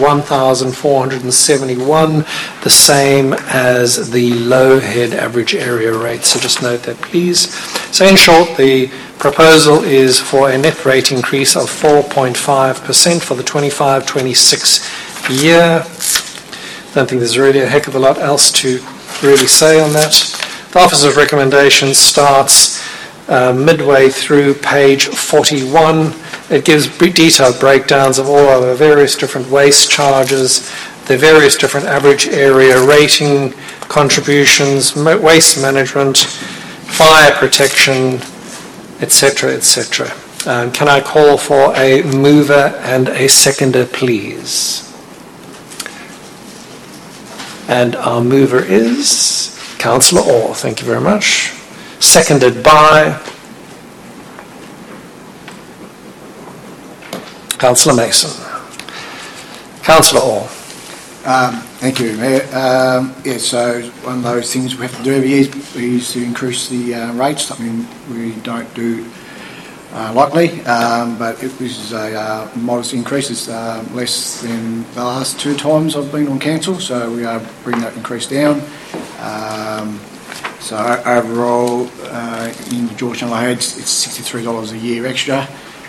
1,471, the same as the Low Head average area rate. So just note that, please. So in short, the proposal is for a net rate increase of 4.5% for the 25-26 year. I don't think there's really a heck of a lot else to really say on that. The Office of Recommendations starts midway through page 41. It gives detailed breakdowns of all of the various different waste charges, the various different average area rating contributions, waste management, fire protection, etc., etc. Can I call for a mover and a seconder, please? And our mover is Councillor Orr. Thank you very much. Seconded by Councillor Mason. Councillor Orr. Thank you, Mayor. So one of those things we have to do every year is to increase the rates, something we don't do lightly, but this is a modest increase. It's less than the last 2 times I've been on council, so we are bringing that increase down. So overall, in the Georgetown Low Heads, it's $63 a year extra,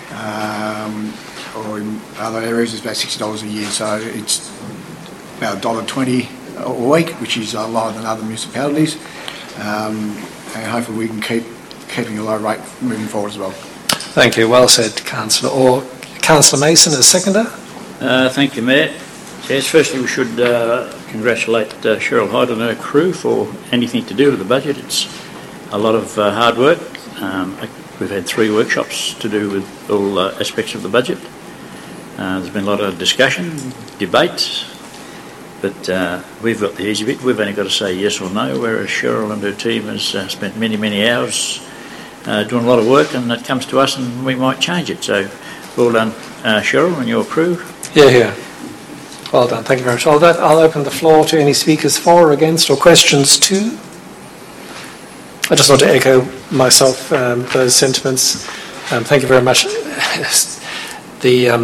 or in other areas it's about $60 a year, so it's about $1.20 a week, which is lower than other municipalities, and hopefully we can keep keeping a low rate moving forward as well. Thank you. Well said, Councillor Orr. Councillor Mason as seconder. Thank you, Mayor. Yes, firstly we should congratulate Cheryl Hyde and her crew for anything to do with the budget. It's a lot of hard work. We've had 3 workshops to do with all aspects of the budget. There's been a lot of discussion, debate, but we've got the easy bit. We've only got to say yes or no, whereas Cheryl and her team has spent many, many hours doing a lot of work, and it comes to us and we might change it. So well done, Cheryl and your crew. Yeah. Well done. Thank you very much. I'll open the floor to any speakers for or against or questions too. I just want to echo myself those sentiments. Thank you very much. The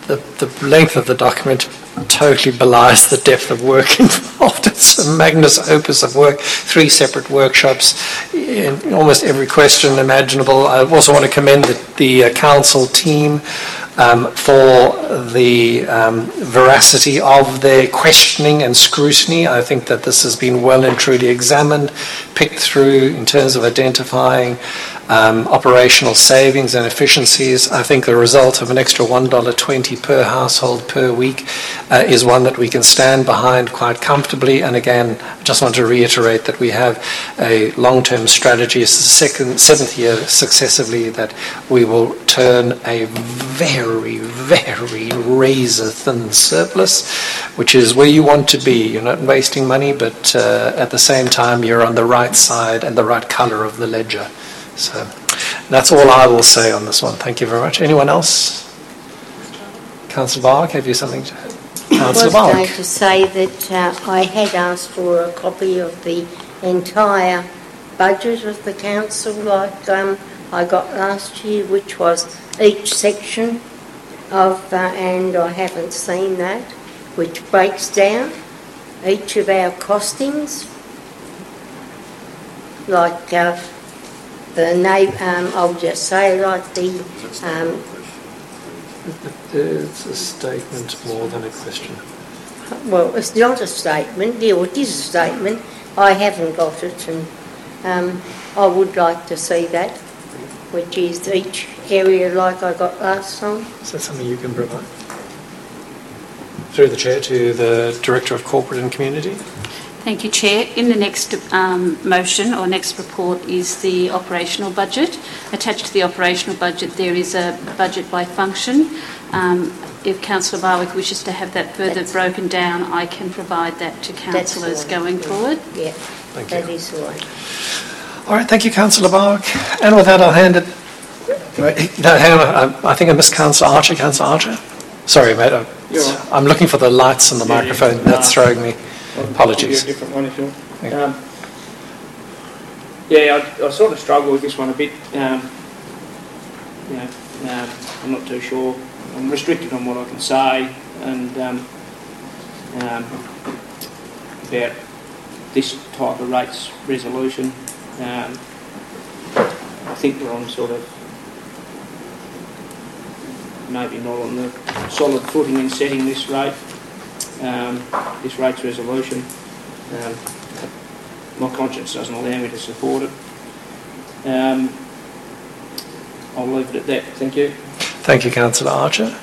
the length of the document totally belies the depth of work involved. It's a magnus opus of work, 3 separate workshops in almost every question imaginable. I also want to commend the council team for the veracity of their questioning and scrutiny. I think that this has been well and truly examined, picked through in terms of identifying operational savings and efficiencies. I think the result of an extra $1.20 per household per week is one that we can stand behind quite comfortably. And again, I just want to reiterate that we have a long-term strategy. It's the 7th year successively that we will turn a very, very razor-thin surplus, which is where you want to be. You're not wasting money, but at the same time, you're on the right side and the right colour of the ledger. So that's all I will say on this one. Thank you very much. Anyone else? Councillor Barwick, have you something to add? I was going to say that I had asked for a copy of the entire budget of the council, like I got last year, which was each section of, and I haven't seen that, which breaks down each of our costings, like I'll just say, like it's a statement more than a question. Well, it's not a statement. Yeah, well, it is a statement. I haven't got it, and I would like to see that, which is each area like I got last time. Is that something you can provide? Through the Chair to the Director of Corporate and Community. Thank you, Chair. In the next motion or next report is the operational budget. Attached to the operational budget there is a budget by function. If Councillor Barwick wishes to have that further broken down, I can provide that to councillors going forward. Yeah, thank you. That is the one. All right, thank you, Councillor Barwick. And with that, I'll hand it... No, hang on, I think I missed Councillor Archer. Councillor Archer? Sorry, mate. I'm looking for the lights on the microphone. That's throwing me. Apologies. A different one if you want. I sort of struggle with this one a bit. I'm not too sure. I'm restricted on what I can say, and about this type of rates resolution. I think we're on sort of maybe not on the solid footing in setting this rate. This rates resolution. My conscience doesn't allow me to support it. I'll leave it at that. Thank you. Thank you, Councillor Archer.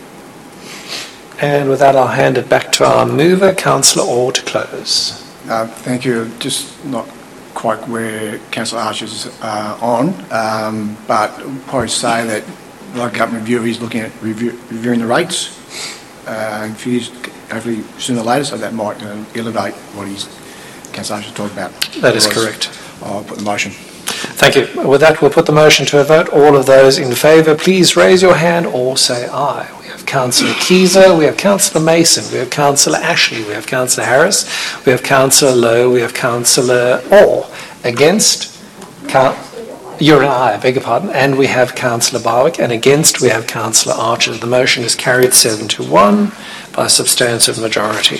And with that, I'll hand it back to our mover, Councillor Orr, to close. Thank you. Just not quite where Councillor Archer's on, but I'll probably say that, like government review, he's looking at reviewing the rates. Hopefully sooner or later, so that might elevate what Councillor Archer talked about. That is correct. I'll put the motion. Thank you. With that, we'll put the motion to a vote. All of those in favour, please raise your hand or say aye. We have Councillor Keyser, we have Councillor Mason, we have Councillor Ashley, we have Councillor Harris, we have Councillor Lowe, we have Councillor Orr. Against? You're an aye, I beg your pardon. And we have Councillor Barwick, and against we have Councillor Archer. The motion is carried 7-1 by a substantive majority.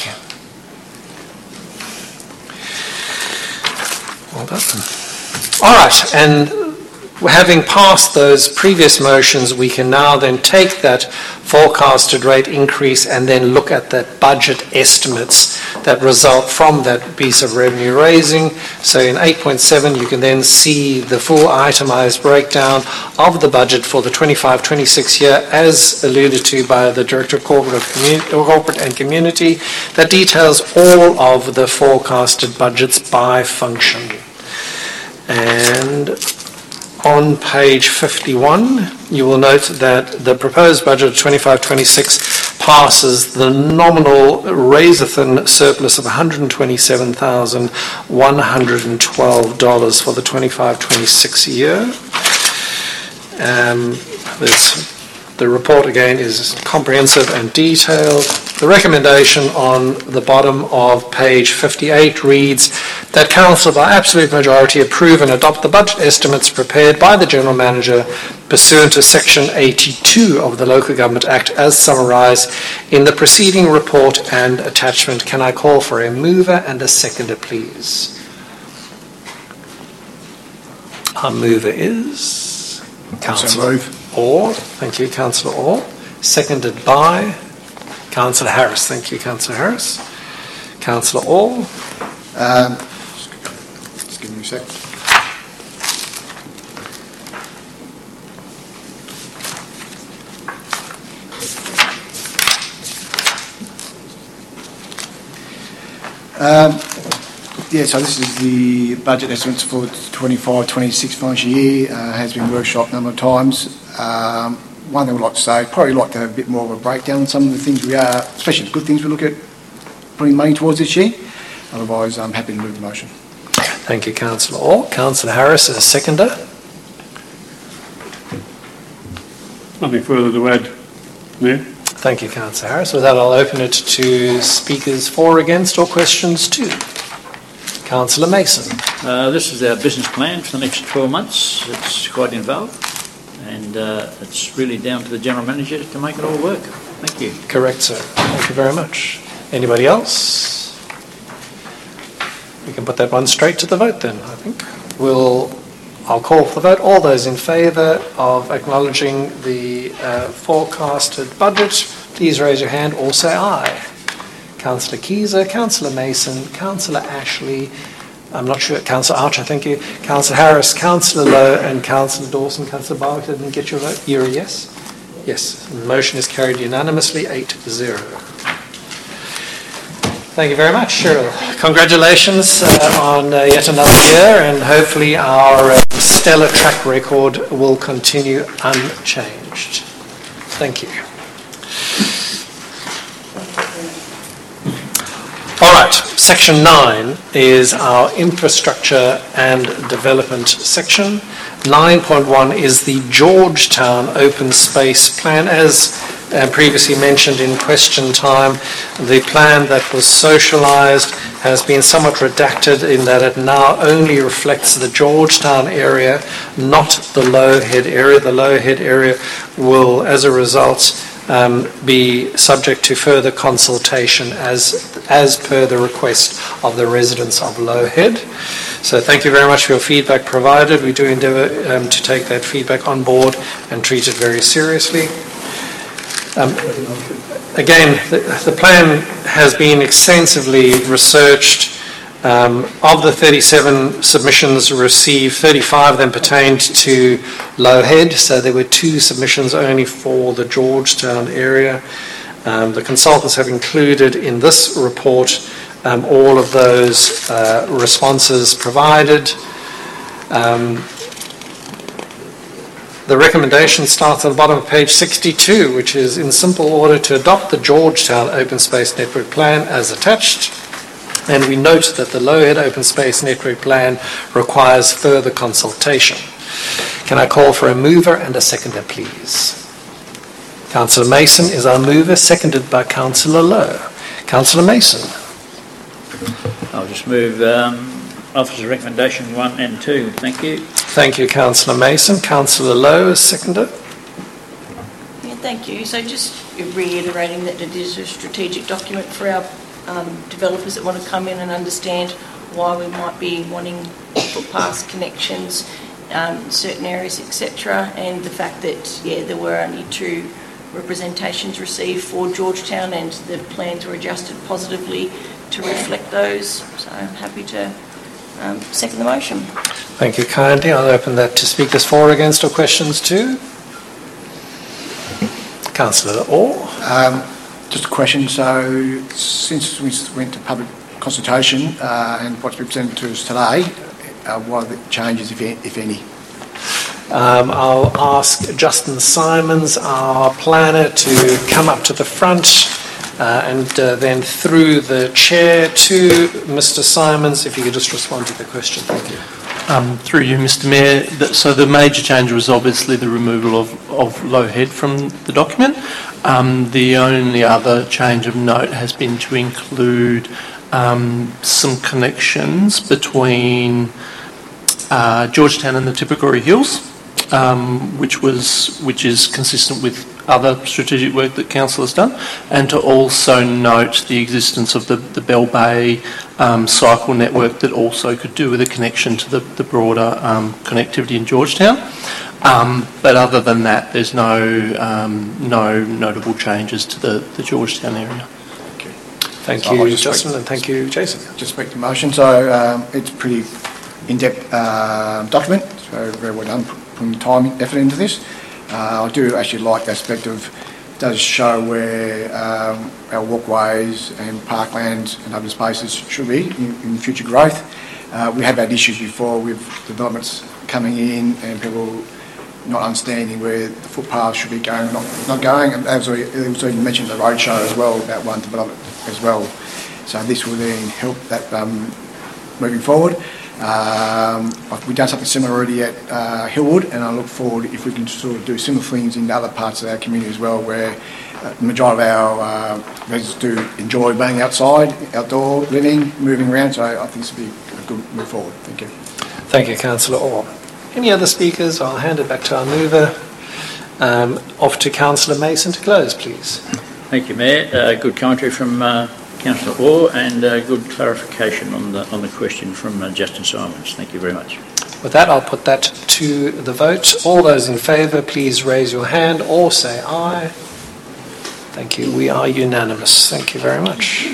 Well done. All right, and having passed those previous motions, we can now then take that forecasted rate increase and then look at that budget estimates that result from that piece of revenue raising. So in 8.7, you can then see the full itemised breakdown of the budget for the 25-26 year, as alluded to by the Director of Corporate and Community, that details all of the forecasted budgets by function. And on page 51, you will note that the proposed budget of 25-26 passes the nominal razor-thin surplus of $127,112 for the 25-26 year. The report again is comprehensive and detailed. The recommendation on the bottom of page 58 reads that Council by absolute majority approve and adopt the budget estimates prepared by the General Manager pursuant to Section 82 of the Local Government Act as summarised in the preceding report and attachment. Can I call for a mover and a seconder, please? Our mover is Councillor Orr. Thank you, Councillor Orr. Seconded by Councillor Harris. Thank you, Councillor Harris. Councillor Orr. Just give me a sec. So this is the budget estimates for the 25-26 financial year. Has been workshopped a number of times. One thing I'd like to say, probably like to have a bit more of a breakdown on some of the things we are, especially the good things we look at putting money towards this year. Otherwise, I'm happy to move the motion. Thank you, Councillor Orr. Councillor Harris as a seconder. Nothing further to add, Mayor. Thank you, Councillor Harris. With that, I'll open it to speakers for, against, or questions to. Councillor Mason. This is our business plan for the next 12 months. It's quite involved, and it's really down to the General Manager to make it all work. Thank you. Correct, sir. Thank you very much. Anybody else? We can put that one straight to the vote then, I think. I'll call for the vote. All those in favour of acknowledging the forecasted budget, please raise your hand or say aye. Councillor Keyser, Councillor Mason, Councillor Ashley, I'm not sure, Councillor Archer, thank you, Councillor Harris, Councillor Lowe and Councillor Dawson. Councillor Barwick didn't get your vote. You're a yes? Yes. The motion is carried unanimously, 8-0. Thank you very much, Cheryl. Congratulations on yet another year, and hopefully our stellar track record will continue unchanged. Thank you. All right, section 9 is our infrastructure and development section. 9.1 is the Georgetown Open Space Plan. As previously mentioned in question time, the plan that was socialised has been somewhat redacted in that it now only reflects the Georgetown area, not the Low Head area. The Low Head area will, as a result, be subject to further consultation as per the request of the residents of Low Head. So thank you very much for your feedback provided. We do endeavour to take that feedback on board and treat it very seriously. Again, the plan has been extensively researched. Of the 37 submissions received, 35 of them pertained to Low Head, so there were 2 submissions only for the Georgetown area. The consultants have included in this report all of those responses provided. The recommendation starts at the bottom of page 62, which is in simple order to adopt the Georgetown Open Space Network Plan as attached. And we note that the Low Head Open Space Network Plan requires further consultation. Can I call for a mover and a seconder, please? Councillor Mason is our mover, seconded by Councillor Lowe. Councillor Mason. I'll just move Officer Recommendation 1 and 2. Thank you. Thank you, Councillor Mason. Councillor Lowe is seconder. Yeah, thank you. So just reiterating that it is a strategic document for our developers that want to come in and understand why we might be wanting footpath connections in certain areas, etc. And the fact that, there were only 2 representations received for Georgetown and the plans were adjusted positively to reflect those. So I'm happy to second the motion. Thank you kindly. I'll open that to speakers for, against, or questions to. Councillor Orr. Just a question. So, since we went to public consultation and what's been presented to us today, what are the changes, if any? I'll ask Justin Simons, our planner, to come up to the front and then through the chair to Mr. Simons, if you could just respond to the question. Thank you. Through you, Mr Mayor, so the major change was obviously the removal of Low Head from the document. The only other change of note has been to include some connections between Georgetown and the Tipperary Hills, which is consistent with other strategic work that Council has done, and to also note the existence of the Bell Bay cycle network that also could do with a connection to the broader connectivity in Georgetown. But other than that, there's no notable changes to the Georgetown area. Okay. Thank So you, Justin, and thank you, Jason. Just speak to motion. So it's a pretty in-depth document, so very well done putting time and effort into this. I do actually like the aspect of it does show where our walkways and parklands and other spaces should be in future growth. We have had issues before with developments coming in and people not understanding where the footpath should be going, not going. And as it was even mentioned at the roadshow as well about one development as well. So this will then help that moving forward. We've done something similar already at Hillwood, and I look forward if we can sort of do similar things in other parts of our community as well, where the majority of our residents do enjoy being outside, outdoor living, moving around. So I think this will be a good move forward. Thank you. Thank you, Councillor Orr. Any other speakers? I'll hand it back to our mover. Off to Councillor Mason to close, please. Thank you, Mayor. Good commentary from Councillor Orr and good clarification on the question from Justin Simons. Thank you very much. With that, I'll put that to the vote. All those in favour, please raise your hand or say aye. Thank you. We are unanimous. Thank you very much.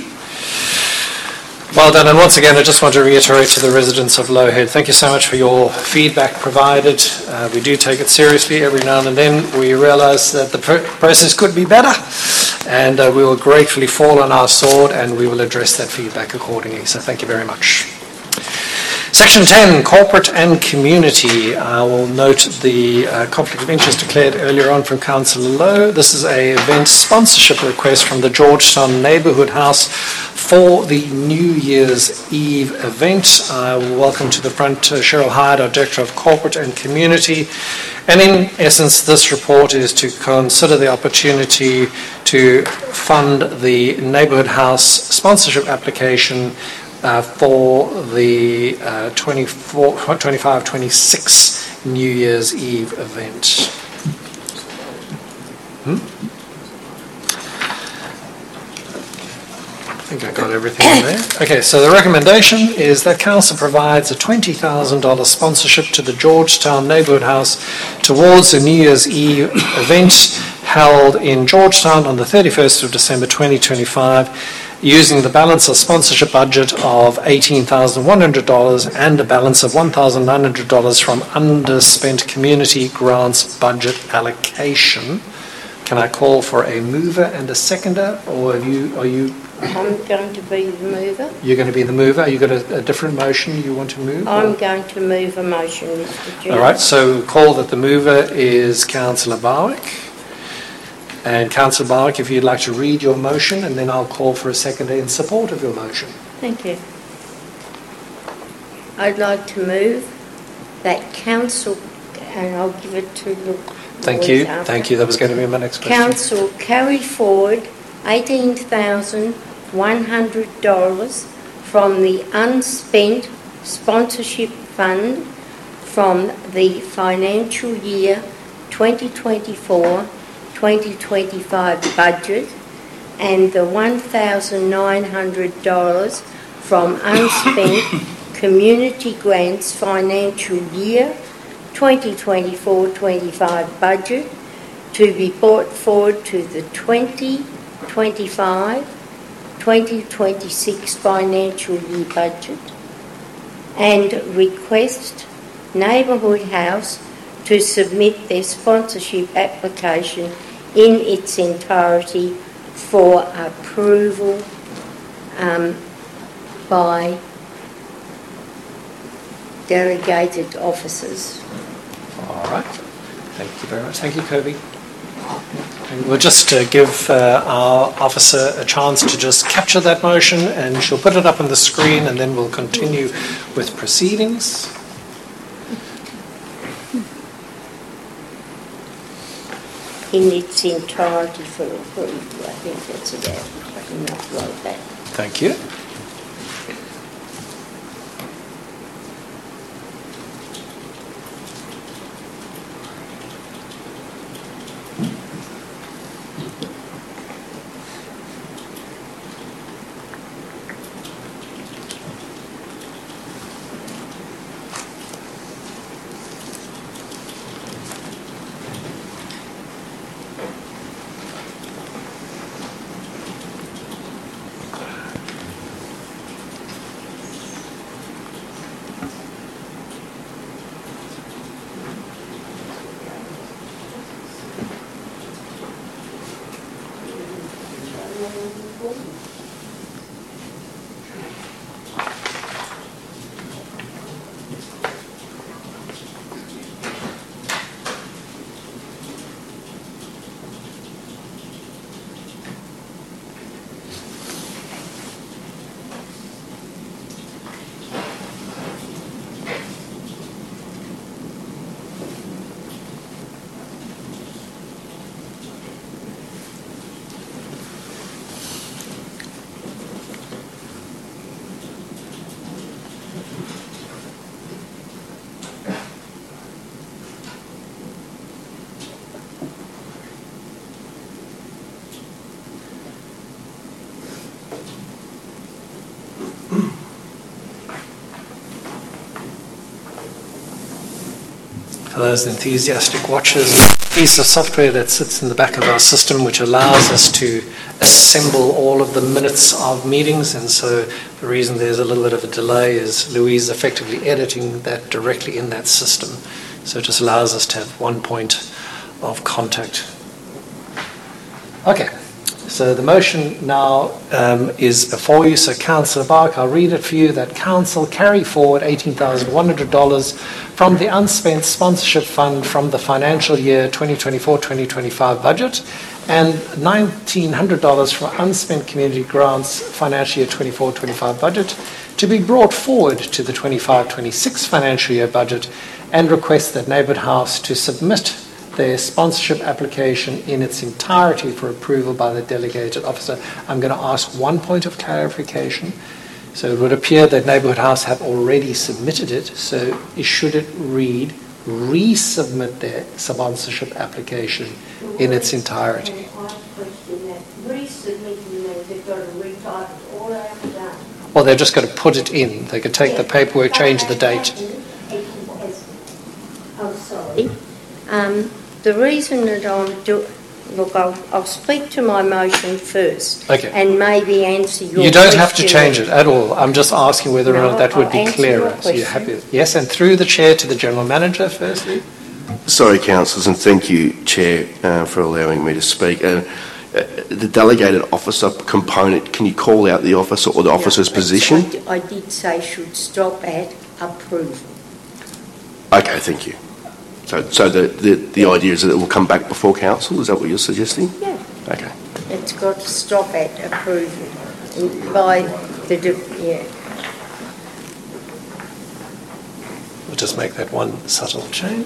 Well done. And once again, I just want to reiterate to the residents of Low Head, thank you so much for your feedback provided. We do take it seriously. Every now and then we realise that the process could be better, and we will gratefully fall on our sword and we will address that feedback accordingly. So thank you very much. Section 10, Corporate and Community. I will note the conflict of interest declared earlier on from Councillor Lowe. This is an event sponsorship request from the Georgetown Neighbourhood House for the New Year's Eve event. I will welcome to the front Cheryl Hyde, our Director of Corporate and Community. And in essence, this report is to consider the opportunity to fund the Neighbourhood House sponsorship application for the 25-26 New Year's Eve event. I think I got everything in there. Okay, so the recommendation is that Council provides a $20,000 sponsorship to the Georgetown Neighbourhood House towards the New Year's Eve event held in Georgetown on the 31st of December 2025, using the balance of sponsorship budget of $18,100 and a balance of $1,900 from underspent community grants budget allocation. Can I call for a mover and a seconder, or are you? I'm going to be the mover. You're going to be the mover. You got a different motion you want to move? I'm going to move a motion, Mr. Chair. All right. So call that the mover is Councillor Barwick. And Councillor Barwick, if you'd like to read your motion, and then I'll call for a seconder in support of your motion. Thank you. I'd like to move that Council, and I'll give it to the... Thank you. Thank you. That was going to be my next question. Council carry forward $18,100 from the unspent sponsorship fund from the financial year 2024-2025 budget, and the $1,900 from unspent community grants financial year 2024-25 budget to be brought forward to the 2025-2026 financial year budget, and request Neighbourhood House to submit their sponsorship application in its entirety for approval by delegated officers. All right. Thank you very much. Thank you, Kirby. And we'll just give our officer a chance to just capture that motion, and she'll put it up on the screen, and then we'll continue with proceedings. in its entirety for approval. I think that's about enough like that. Thank you. For those enthusiastic watchers, a piece of software that sits in the back of our system which allows us to assemble all of the minutes of meetings, and so the reason there's a little bit of a delay is Louise effectively editing that directly in that system. So it just allows us to have one point of contact. Okay. So the motion now is before you. So Councillor Bark, I'll read it for you, that Council carry forward $18,100 from the unspent sponsorship fund from the financial year 2024-2025 budget and $1,900 from unspent community grants financial year 24-25 budget to be brought forward to the 25-26 financial year budget, and request that Neighbourhood House to submit their sponsorship application in its entirety for approval by the delegated officer. I'm going to ask one point of clarification. So it would appear that Neighbourhood House have already submitted it, so should it read, resubmit their sponsorship application in its entirety? Well, they're just going to put it in. They could take the paperwork, change the date. I'm sorry. The reason that I'll speak to my motion first, okay, and maybe answer your question. You don't have to change it at all. I'm just asking whether or not that would be clearer. So you're happy? Yes, and through the Chair to the General Manager, firstly. Sorry, councillors, and thank you, Chair, for allowing me to speak. The delegated officer component, can you call out the officer or the officer's position? I did say should stop at approval. Okay, thank you. So the idea is that it will come back before council. Is that what you're suggesting? Yeah. Okay. It's got to stop at approval by the We'll just make that one subtle change.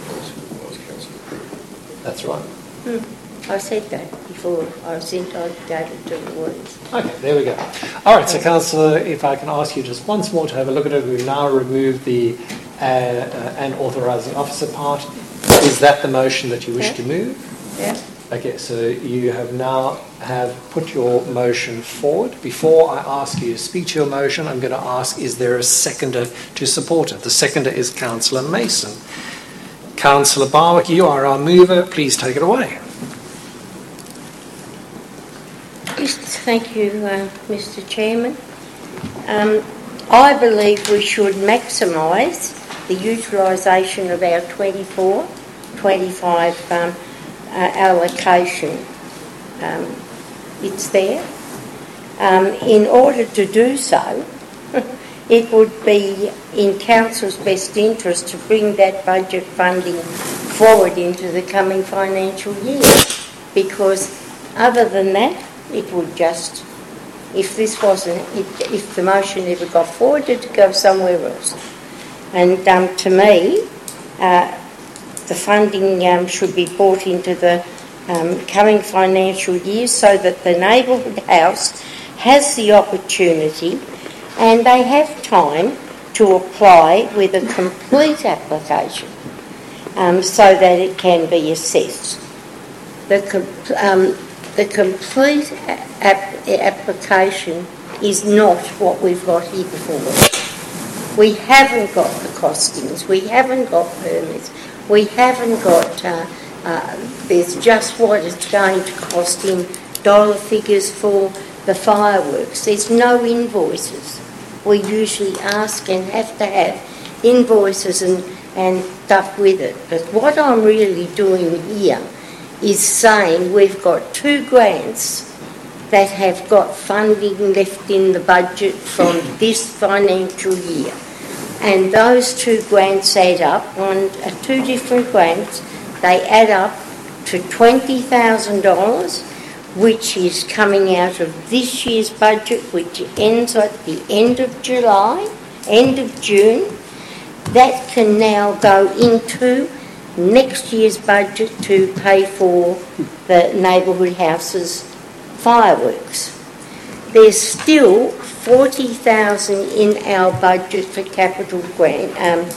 That's right. I said that before. I gave it to the words. Okay, there we go. All right, so Councillor, if I can ask you just once more to have a look at it. We've now removed the and authorising officer part. Is that the motion that you wish to move? Yeah. Okay, so you have now put your motion forward. Before I ask you to speak to your motion, I'm going to ask, is there a seconder to support it? The seconder is Councillor Mason. Councillor Barwick, you are our mover. Please take it away. Thank you, Mr. Chairman. I believe we should maximise the utilisation of our 24-25 allocation. It's there. In order to do so, it would be in Council's best interest to bring that budget funding forward into the coming financial year, because other than that, it would just, if the motion ever got forwarded, to go somewhere else. And to me, the funding should be brought into the coming financial year so that the neighbourhood house has the opportunity and they have time to apply with a complete application so that it can be assessed. The complete application is not what we've got here before. We haven't got the costings, we haven't got permits, we haven't got, there's just what it's going to cost in dollar figures for the fireworks. There's no invoices. We usually ask and have to have invoices and stuff with it. But what I'm really doing here is saying we've got 2 grants that have got funding left in the budget from this financial year. And those 2 grants add up, 2 different grants, they add up to $20,000, which is coming out of this year's budget, which ends at the end of July, end of June. That can now go into next year's budget to pay for the neighbourhood houses fireworks. There's still $40,000 in our budget for capital grant.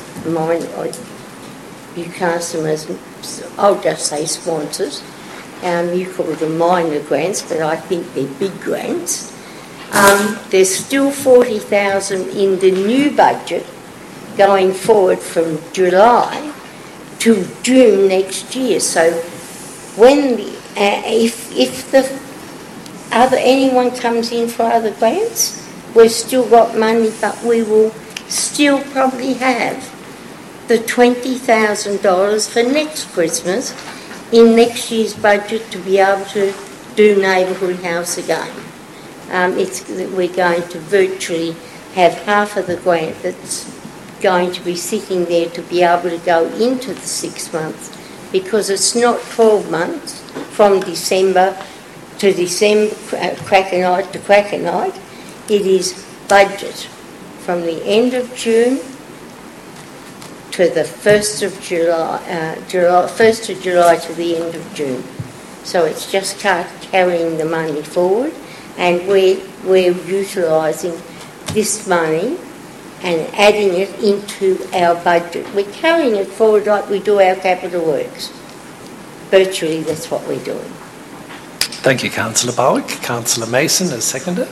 You cast them as, I'll just say sponsors. You call them minor grants, but I think they're big grants. There's still $40,000 in the new budget going forward from July to June next year. So when if anyone comes in for other grants, we've still got money, but we will still probably have the $20,000 for next Christmas in next year's budget to be able to do neighbourhood house again. We're going to virtually have half of the grant that's going to be sitting there to be able to go into the 6 months, because it's not 12 months from December to December, cracker night to cracker night. It is budget from the end of June to the 1st of July, 1st of July to the end of June. So it's just carrying the money forward, and we're utilising this money and adding it into our budget. We're carrying it forward like we do our capital works. Virtually, that's what we're doing. Thank you, Councillor Barwick. Councillor Mason as seconder.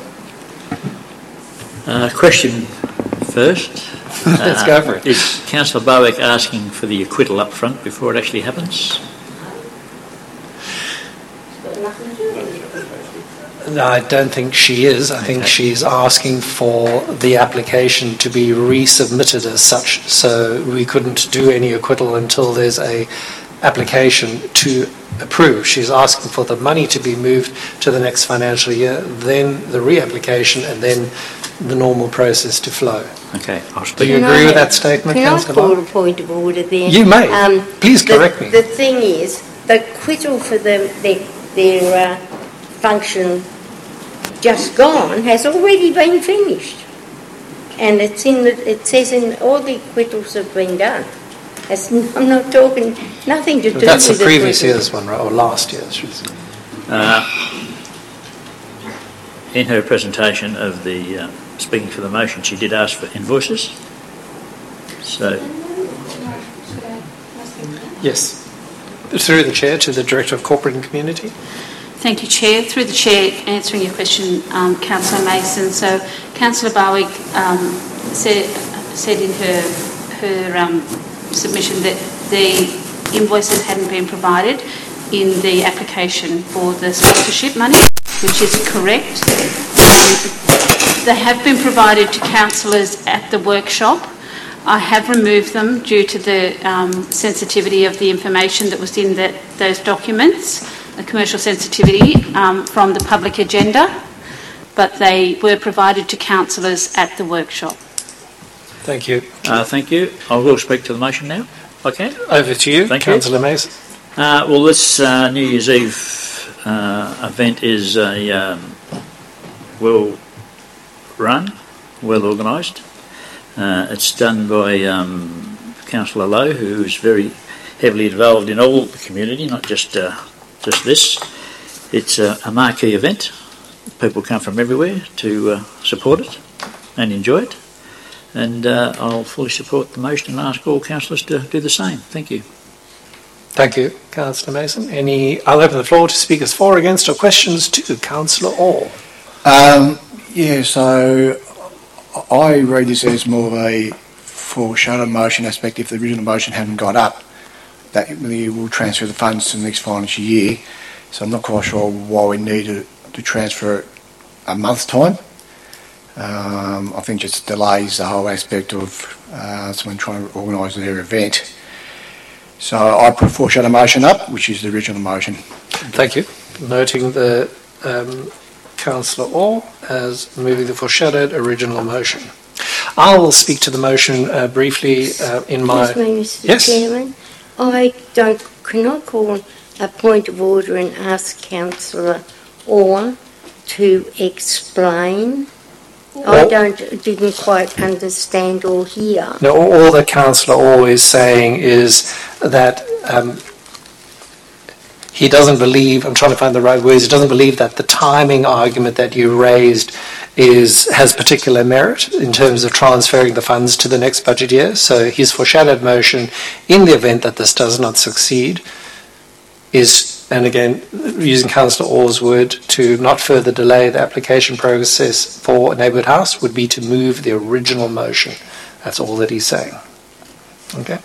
Question first. Let's go for it. Is Councillor Barwick asking for the acquittal up front before it actually happens? No, I don't think she is. I think she's asking for the application to be resubmitted as such, so we couldn't do any acquittal until there's a application to approve. She's asking for the money to be moved to the next financial year, then the reapplication, and then the normal process to flow. Okay. Do you agree with that statement, Councillor Barwick? Can I call a point of order there? You may. Please correct me. The thing is, the acquittal for their function just gone has already been finished, and it says in all the acquittals have been done. I'm not talking nothing to do with that's the previous acquittal. year's one, right, or last year's. In her presentation of the speaking for the motion, she did ask for invoices. So Yes, through the chair to the Director of Corporate and Community. Thank you, Chair. Through the Chair, answering your question, Councillor Mason. So, Councillor Barwick said in her submission that the invoices hadn't been provided in the application for the sponsorship money, which is correct. They have been provided to councillors at the workshop. I have removed them due to the sensitivity of the information that was in those documents, the commercial sensitivity from the public agenda, but they were provided to councillors at the workshop. Thank you. Thank you. I will speak to the motion now. Okay. Over to you, Councillor Mason. Well, this New Year's Eve event is a well run, well organised. It's done by Councillor Lowe, who is very heavily involved in all the community, not just just this. It's a marquee event. People come from everywhere to support it and enjoy it. And I'll fully support the motion and ask all councillors to do the same. Thank you. Thank you, Councillor Mason. I'll open the floor to speakers for, against, or questions to Councillor Orr. So I read this as more of a foreshadow motion aspect. If the original motion hadn't got up, that we will transfer the funds to the next financial year. So I'm not quite sure why we needed to transfer it a month's time. I think just delays the whole aspect of someone trying to organise their event. So I put a foreshadow motion up, which is the original motion. Thank you. Noting the Councillor Orr as moving the foreshadowed original motion. I will speak to the motion briefly in my... Excuse me, Mr. Chairman. I cannot call a point of order and ask Councillor Orr to explain. I didn't quite understand or hear. No, all that Councillor Orr is saying is that he doesn't believe, I'm trying to find the right words, he doesn't believe that the timing argument that you raised has particular merit in terms of transferring the funds to the next budget year. So his foreshadowed motion, in the event that this does not succeed, is, and again, using Councillor Orr's word, to not further delay the application process for a neighbourhood house would be to move the original motion. That's all that he's saying. Okay?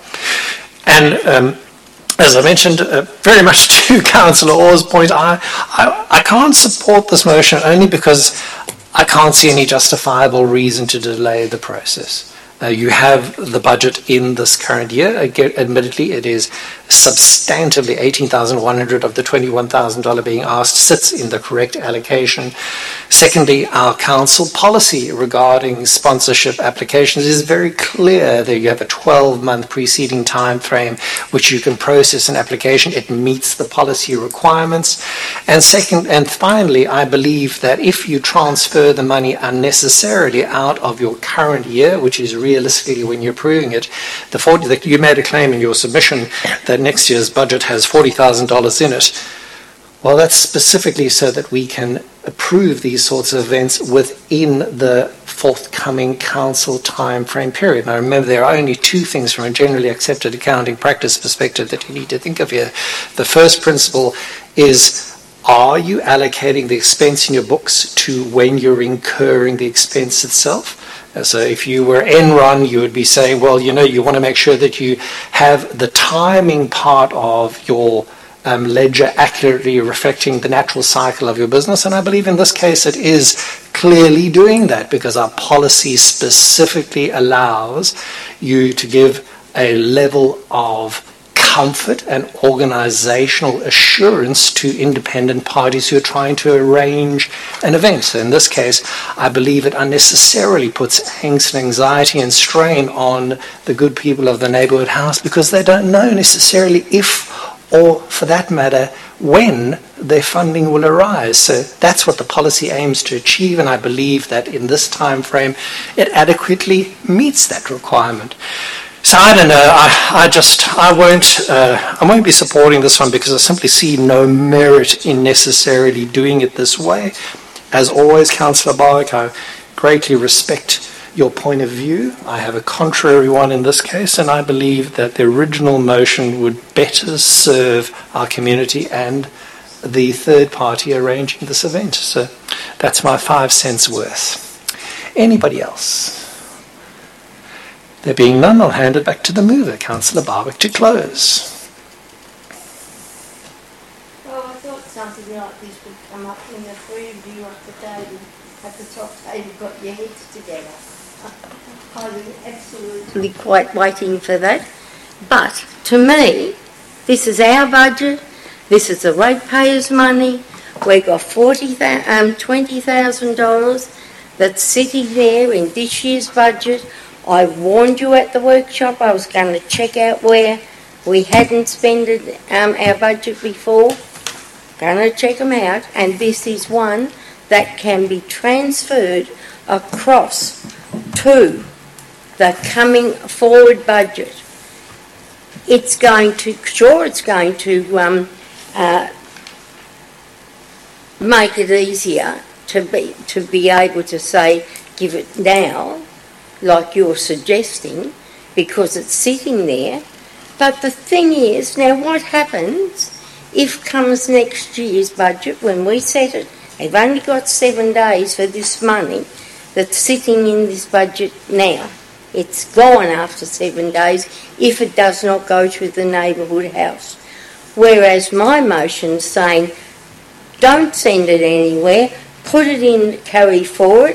And as I mentioned, very much to Councillor Orr's point, I can't support this motion only because I can't see any justifiable reason to delay the process. You have the budget in this current year. Admittedly, it is substantively $18,100 of the $21,000 being asked sits in the correct allocation. Secondly, our council policy regarding sponsorship applications is very clear that you have a 12-month preceding time frame which you can process an application. It meets the policy requirements. And finally, I believe that if you transfer the money unnecessarily out of your current year, which is realistically when you're approving it, you made a claim in your submission that next year's budget has $40,000 in it. Well, that's specifically so that we can approve these sorts of events within the forthcoming council time frame period. Now remember, there are only two things from a generally accepted accounting practice perspective that you need to think of here. The first principle is, are you allocating the expense in your books to when you're incurring the expense itself? So if you were Enron, you would be saying, well, you want to make sure that you have the timing part of your ledger accurately reflecting the natural cycle of your business. And I believe in this case it is clearly doing that, because our policy specifically allows you to give a level of comfort and organizational assurance to independent parties who are trying to arrange an event. So in this case, I believe it unnecessarily puts angst and anxiety and strain on the good people of the neighbourhood house, because they don't know necessarily if, or for that matter, when their funding will arise. So that's what the policy aims to achieve, and I believe that in this time frame it adequately meets that requirement. So I don't know, I won't be supporting this one because I simply see no merit in necessarily doing it this way. As always, Councillor Barwick, I greatly respect your point of view. I have a contrary one in this case, and I believe that the original motion would better serve our community and the third party arranging this event. So that's my 5 cents worth. Anybody else? There being none, I'll hand it back to the mover, Councillor Barwick, to close. Well, I thought something like this would come up when the three of you at the top table got your heads together. I was absolutely quite waiting for that. But to me, this is our budget. This is the ratepayers' money. We've got $20,000 that's sitting there in this year's budget. I warned you at the workshop I was going to check out where we hadn't spent our budget before. Going to check them out, and this is one that can be transferred across to the coming forward budget. It's going to make it easier to be able to say, give it now, like you're suggesting, because it's sitting there. But the thing is, now what happens if comes next year's budget, when we set it, they've only got 7 days for this money that's sitting in this budget now. It's gone after 7 days if it does not go to the neighbourhood house. Whereas my motion's saying, don't send it anywhere, put it in, carry it forward,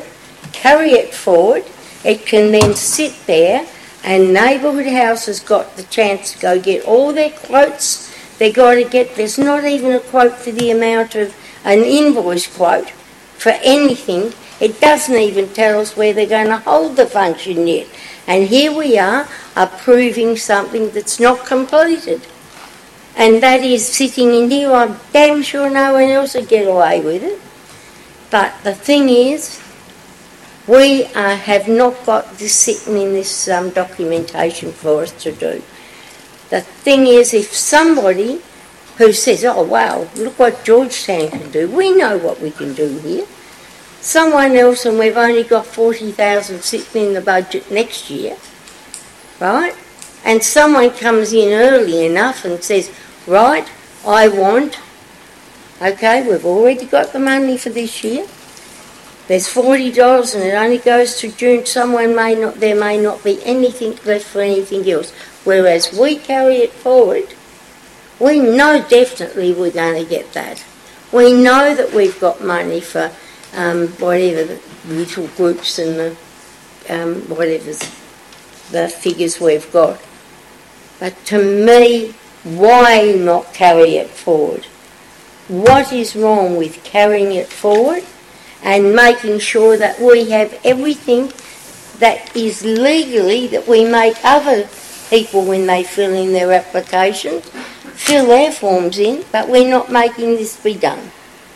it can then sit there, and neighbourhood house has got the chance to go get all their quotes. They got to get, there's not even a quote for the amount of an invoice quote for anything. It doesn't even tell us where they're going to hold the function yet. And here we are approving something that's not completed. And that is sitting in here. I'm damn sure no one else would get away with it. But the thing is, we have not got this sitting in this documentation for us to do. The thing is, if somebody who says, oh wow, look what Georgetown can do, we know what we can do here. Someone else, and we've only got 40,000 sitting in the budget next year, right? And someone comes in early enough and says, right, I want, okay, we've already got the money for this year. There's $40 and it only goes to June. There may not be anything left for anything else. Whereas we carry it forward, we know definitely we're going to get that. We know that we've got money for whatever the little groups and the whatever the figures we've got. But to me, why not carry it forward? What is wrong with carrying it forward and making sure that we have everything that is legally, that we make other people, when they fill in their applications, fill their forms in, but we're not making this be done.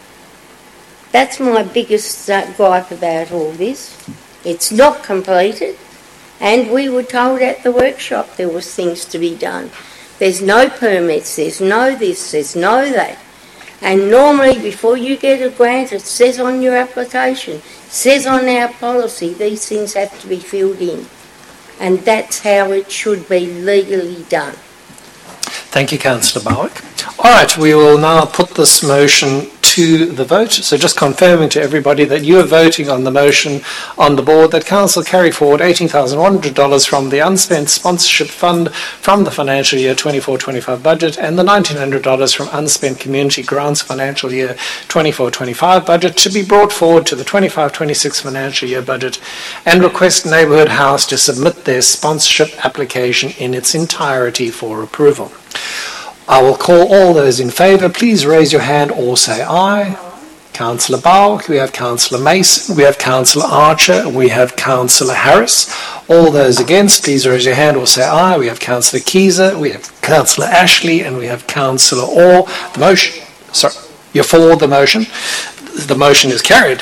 That's my biggest gripe about all this. It's not completed, and we were told at the workshop there was things to be done. There's no permits, there's no this, there's no that. And normally before you get a grant, it says on your application, says on our policy, these things have to be filled in. And that's how it should be legally done. Thank you, Councillor Barwick. All right, we will now put this motion to the vote. So just confirming to everybody that you are voting on the motion on the board that Council carry forward $18,100 from the unspent sponsorship fund from the financial year 24-25 budget and the $1,900 from unspent community grants financial year 24-25 budget to be brought forward to the 25-26 financial year budget, and request Neighbourhood House to submit their sponsorship application in its entirety for approval. I will call all those in favour. Please raise your hand or say aye. Councillor Barwick, we have Councillor Mason, we have Councillor Archer, we have Councillor Harris. All those against, please raise your hand or say aye. We have Councillor Keyser, we have Councillor Ashley, and we have Councillor Orr. The motion, sorry, you're for the motion. The motion is carried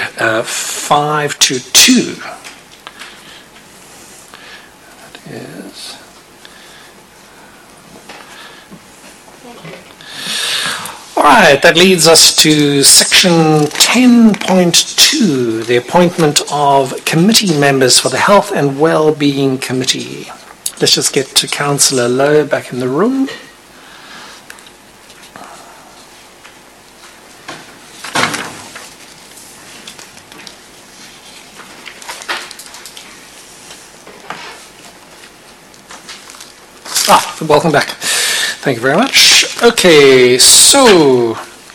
5-2. That is. All right, that leads us to section 10.2, the appointment of committee members for the Health and Wellbeing Committee. Let's just get to Councillor Lowe back in the room. Welcome back. Thank you very much. Okay, so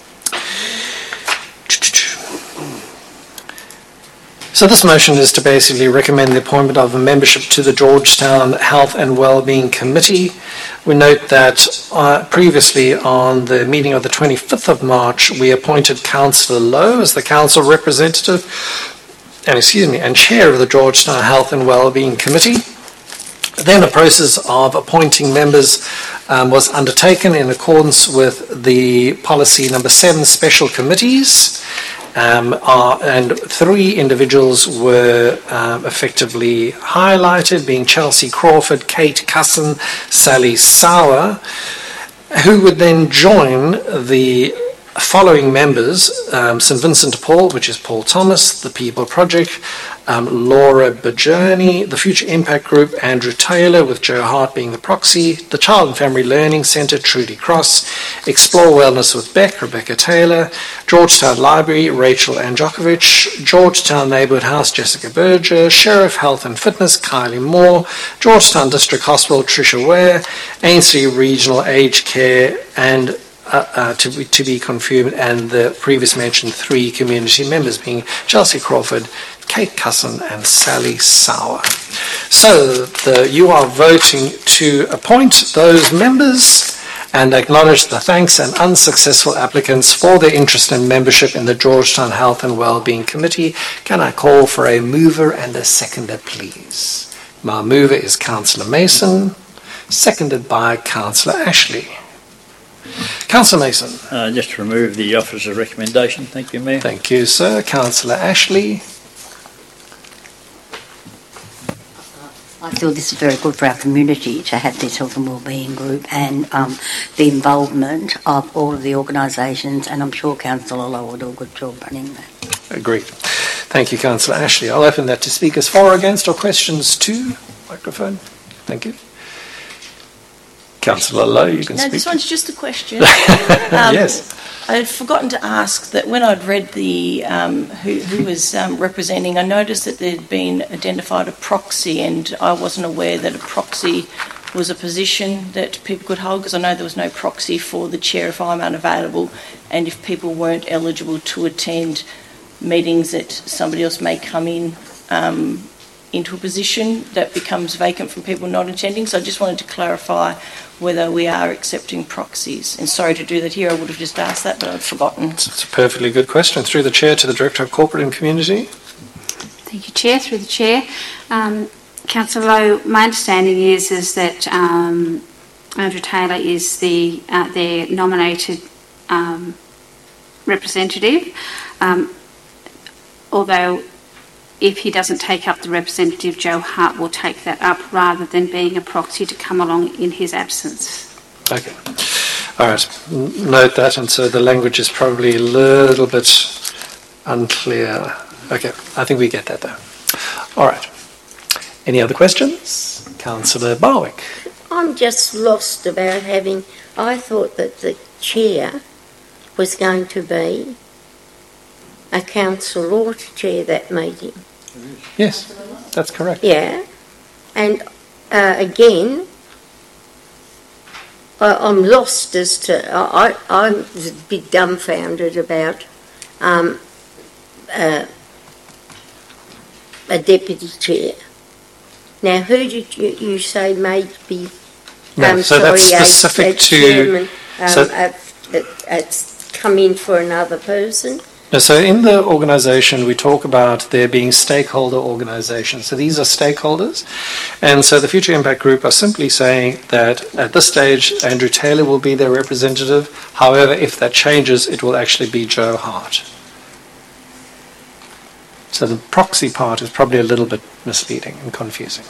this motion is to basically recommend the appointment of a membership to the Georgetown Health and Wellbeing Committee. We note that previously on the meeting of the 25th of March, we appointed Councillor Lowe as the council representative and chair of the Georgetown Health and Wellbeing Committee. Then a process of appointing members was undertaken in accordance with the policy number 7, special committees, and 3 individuals were effectively highlighted, being Chelsea Crawford, Kate Cusson, Sally Sauer, who would then join the following members: St Vincent de Paul, which is Paul Thomas, the People Project, Laura Bajani, the Future Impact Group, Andrew Taylor, with Joe Hart being the proxy, the Child and Family Learning Centre, Trudy Cross, Explore Wellness with Beck, Rebecca Taylor, Georgetown Library, Rachel Anjokovic, Georgetown Neighbourhood House, Jessica Berger, Sheriff Health and Fitness, Kylie Moore, Georgetown District Hospital, Tricia Ware, Ainsley Regional Aged Care, and to be confirmed, and the previous mentioned 3 community members being Chelsea Crawford, Kate Cusson and Sally Sauer. So you are voting to appoint those members and acknowledge the thanks and unsuccessful applicants for their interest and membership in the Georgetown Health and Wellbeing Committee. Can I call for a mover and a seconder, please? My mover is Councillor Mason, seconded by Councillor Ashley. Councillor Mason. Just to remove the offers of recommendation. Thank you, Mayor. Thank you, sir. Councillor Ashley. I feel this is very good for our community to have this health and wellbeing group and the involvement of all of the organisations, and I'm sure Councillor Lowe will do a good job running that. Agreed. Thank you, Councillor Ashley. I'll open that to speakers for or against or questions to. Microphone. Thank you. Councillor Lowe, you can speak. No, this one's just a question. Yes. I had forgotten to ask that when I'd read the who was representing, I noticed that there'd been identified a proxy, and I wasn't aware that a proxy was a position that people could hold, because I know there was no proxy for the chair if I'm unavailable, and if people weren't eligible to attend meetings that somebody else may come in into a position that becomes vacant from people not attending. So I just wanted to clarify whether we are accepting proxies. And sorry to do that here, I would have just asked that, but I'd forgotten. It's a perfectly good question. Through the Chair to the Director of Corporate and Community. Thank you, Chair. Through the Chair. Councillor Lowe, my understanding is that Andrew Taylor is their nominated representative, although if he doesn't take up the representative, Joe Hart will take that up rather than being a proxy to come along in his absence. Okay. All right. Note that, and so the language is probably a little bit unclear. Okay. I think we get that though. All right. Any other questions? Councillor Barwick. I'm just lost about having... I thought that the chair was going to be a council or to chair that meeting. Yes, that's correct. Yeah. And again, I'm lost as to... I'm a bit dumbfounded about a deputy chair. Now, who did you say may be... No, so that's specific to... It's come in for another person? No, so in the organisation, we talk about there being stakeholder organisations. So these are stakeholders. And so the Future Impact Group are simply saying that at this stage, Andrew Taylor will be their representative. However, if that changes, it will actually be Joe Hart. So the proxy part is probably a little bit misleading and confusing.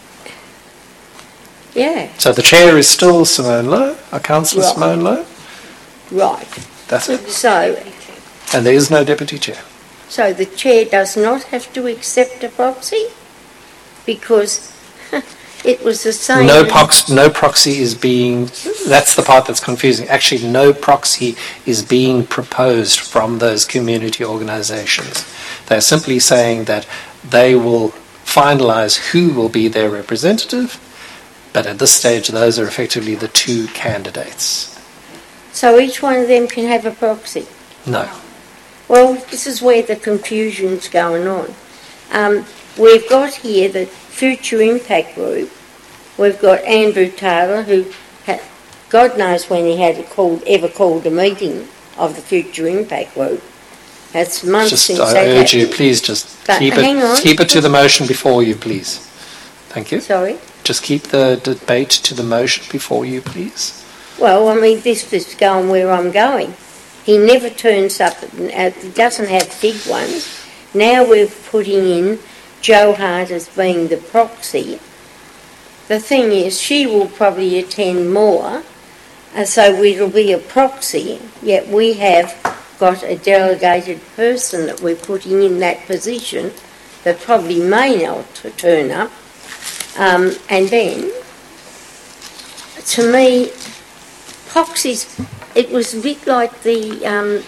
Yeah. So the chair is still Simone Lowe, our councillor Right. Simone Lowe. Right. That's it. So... And there is no deputy chair. So the chair does not have to accept a proxy? Because it was the same... No proxy is being... That's the part that's confusing. Actually, no proxy is being proposed from those community organisations. They're simply saying that they will finalise who will be their representative, but at this stage, those are effectively the 2 candidates. So each one of them can have a proxy? No. Well, this is where the confusion's going on. We've got here the Future Impact Group. We've got Andrew Taylor, who God knows when he had ever called a meeting of the Future Impact Group. That's months since that I urge happened. you, please just But keep it to the motion before you, please. Thank you. Sorry? Just keep the debate to the motion before you, please. Well, I mean, this is going where I'm going. He never turns up, he doesn't have big ones. Now we're putting in Joe Hart as being the proxy. The thing is, she will probably attend more So it'll be a proxy, yet we have got a delegated person that we're putting in that position that probably may not turn up. And then, to me, proxies, it was a bit like the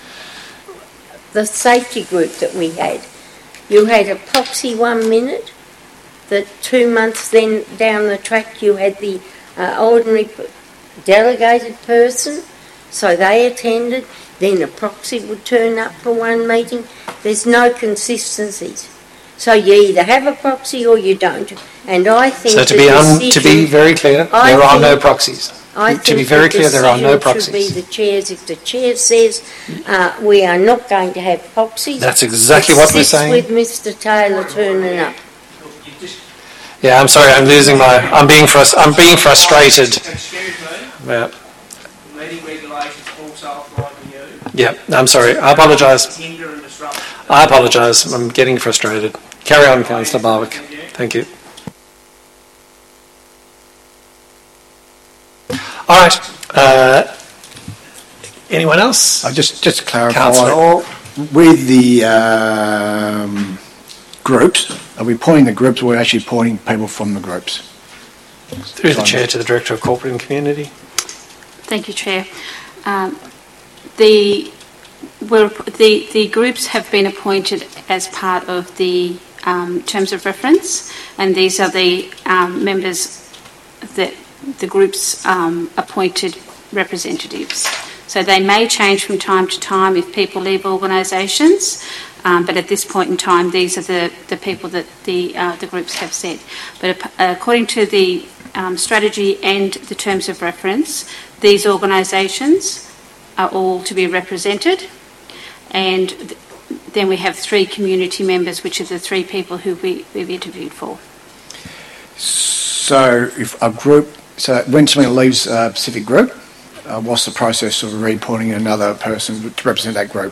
safety group that we had. You had a proxy 1 minute, that 2 months then down the track you had the ordinary delegated person, so they attended, then a proxy would turn up for one meeting. There's no consistencies. So you either have a proxy or you don't. And I think So to be very clear, there are no proxies. To be very clear, there are no proxies. Should be the chairs. If the chair says we are not going to have proxies, that's exactly what we're saying. With Mr. Taylor turning up. Yeah, I'm sorry, I'm being frustrated. Excuse me. Yeah. Meeting regulations also apply to you. Yeah, I'm sorry. I apologise. Hinder and disrupt. I apologise. I'm getting frustrated. Carry on, Councillor Barwick. Thank you. All right. Anyone else? Just to clarify, Councillor Orr. with the groups, are we appointing the groups or are we actually appointing people from the groups? Through the Chair to the Director of Corporate and Community. Thank you, Chair. The groups have been appointed as part of the terms of reference, and these are the members that the groups appointed representatives. So they may change from time to time if people leave organisations, but at this point in time, these are the people that the groups have said. But according to the strategy and the terms of reference, these organisations are all to be represented, and then we have 3 community members, which are the 3 people who we've interviewed for. So if a group, so when someone leaves a specific group, what's the process of reappointing another person to represent that group?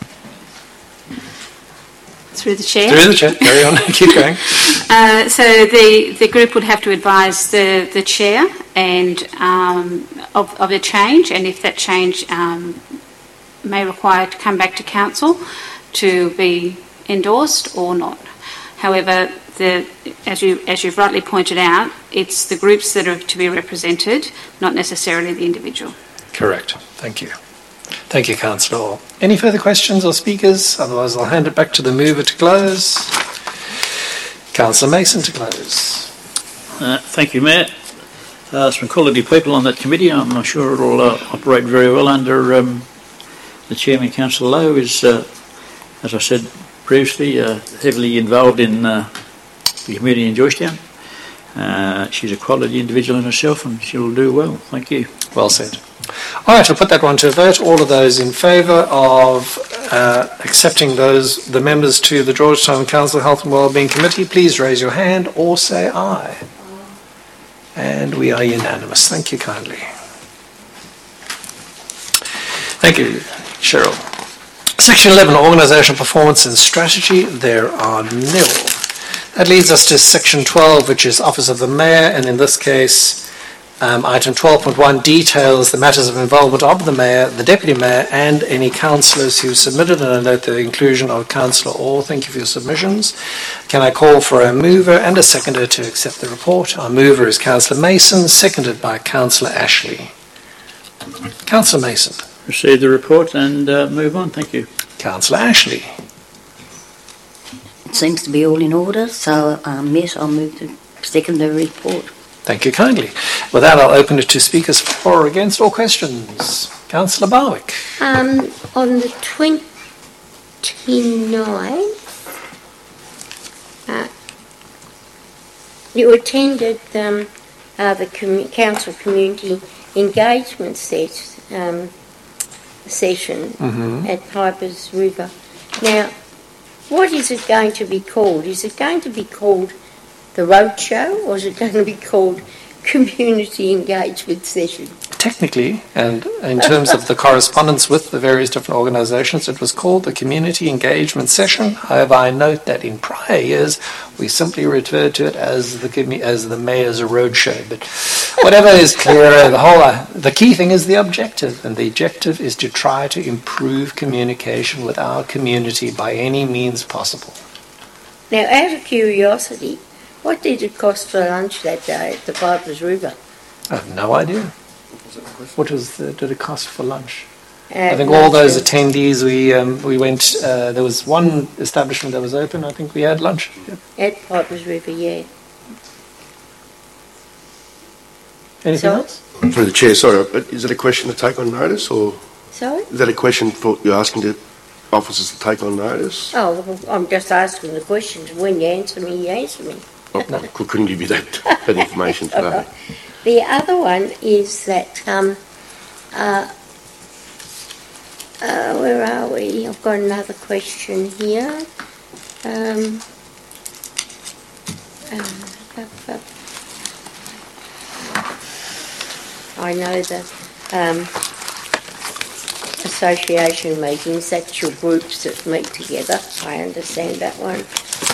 Through the Chair. Through the Chair. Carry on. Keep going. So the group would have to advise the Chair and of a change, and if that change may require to come back to Council to be endorsed or not. However, as you've rightly pointed out, it's the groups that are to be represented, not necessarily the individual. Correct. Thank you. Thank you, Councillor Orr. Any further questions or speakers? Otherwise, I'll hand it back to the mover to close. Councillor Mason to close. Thank you, Mayor. Some quality people on that committee. I'm sure it'll operate very well under the Chairman, Councillor Lowe, is, as I said previously, heavily involved in the community in Joycetown. She's a quality individual in herself and she'll do well. Thank you. Well said. All right, we'll put that one to a vote. All of those in favour of accepting the members to the Georgetown Council Health and Wellbeing Committee, please raise your hand or say aye. And we are unanimous. Thank you kindly. Thank you, Cheryl. Section 11, Organisational Performance and Strategy. There are nil. That leads us to Section 12, which is Office of the Mayor, and in this case, item 12.1 details the matters of involvement of the Mayor, the Deputy Mayor, and any councillors who submitted, and I note the inclusion of Councillor Orr. Thank you for your submissions. Can I call for a mover and a seconder to accept the report? Our mover is Councillor Mason, seconded by Councillor Ashley. Councillor Mason. Receive the report and move on. Thank you. Councillor Ashley. It seems to be all in order, so yes, I'll move to second the report. Thank you kindly. With that, I'll open it to speakers for or against or questions. Councillor Barwick. On the 29th, you attended the council community engagement session at Piper's River. Now, what is it going to be called? Is it going to be called the Roadshow, or is it going to be called Community Engagement Session? technically, and in terms of the correspondence with the various different organisations, it was called the Community Engagement Session. However, I note that in prior years, we simply referred to it as the Mayor's Roadshow. But whatever is clearer, the key thing is the objective, and the objective is to try to improve communication with our community by any means possible. Now, out of curiosity, what did it cost for lunch that day at the Pipers River? I have no idea. What did it cost for lunch? I think all those attendees, we went, there was one establishment that was open, I think we had lunch. Yep. At Pipers River, yeah. Anything else? Through the Chair, sorry, is it a question to take on notice, or Sorry? is that a question for you're asking the officers to take on notice? Oh, well, I'm just asking the questions. When you answer me, you answer me. Oh, no, couldn't give you that information today. The other one is that, where are we? I've got another question here. I know the association meetings, that's your groups that meet together. I understand that one.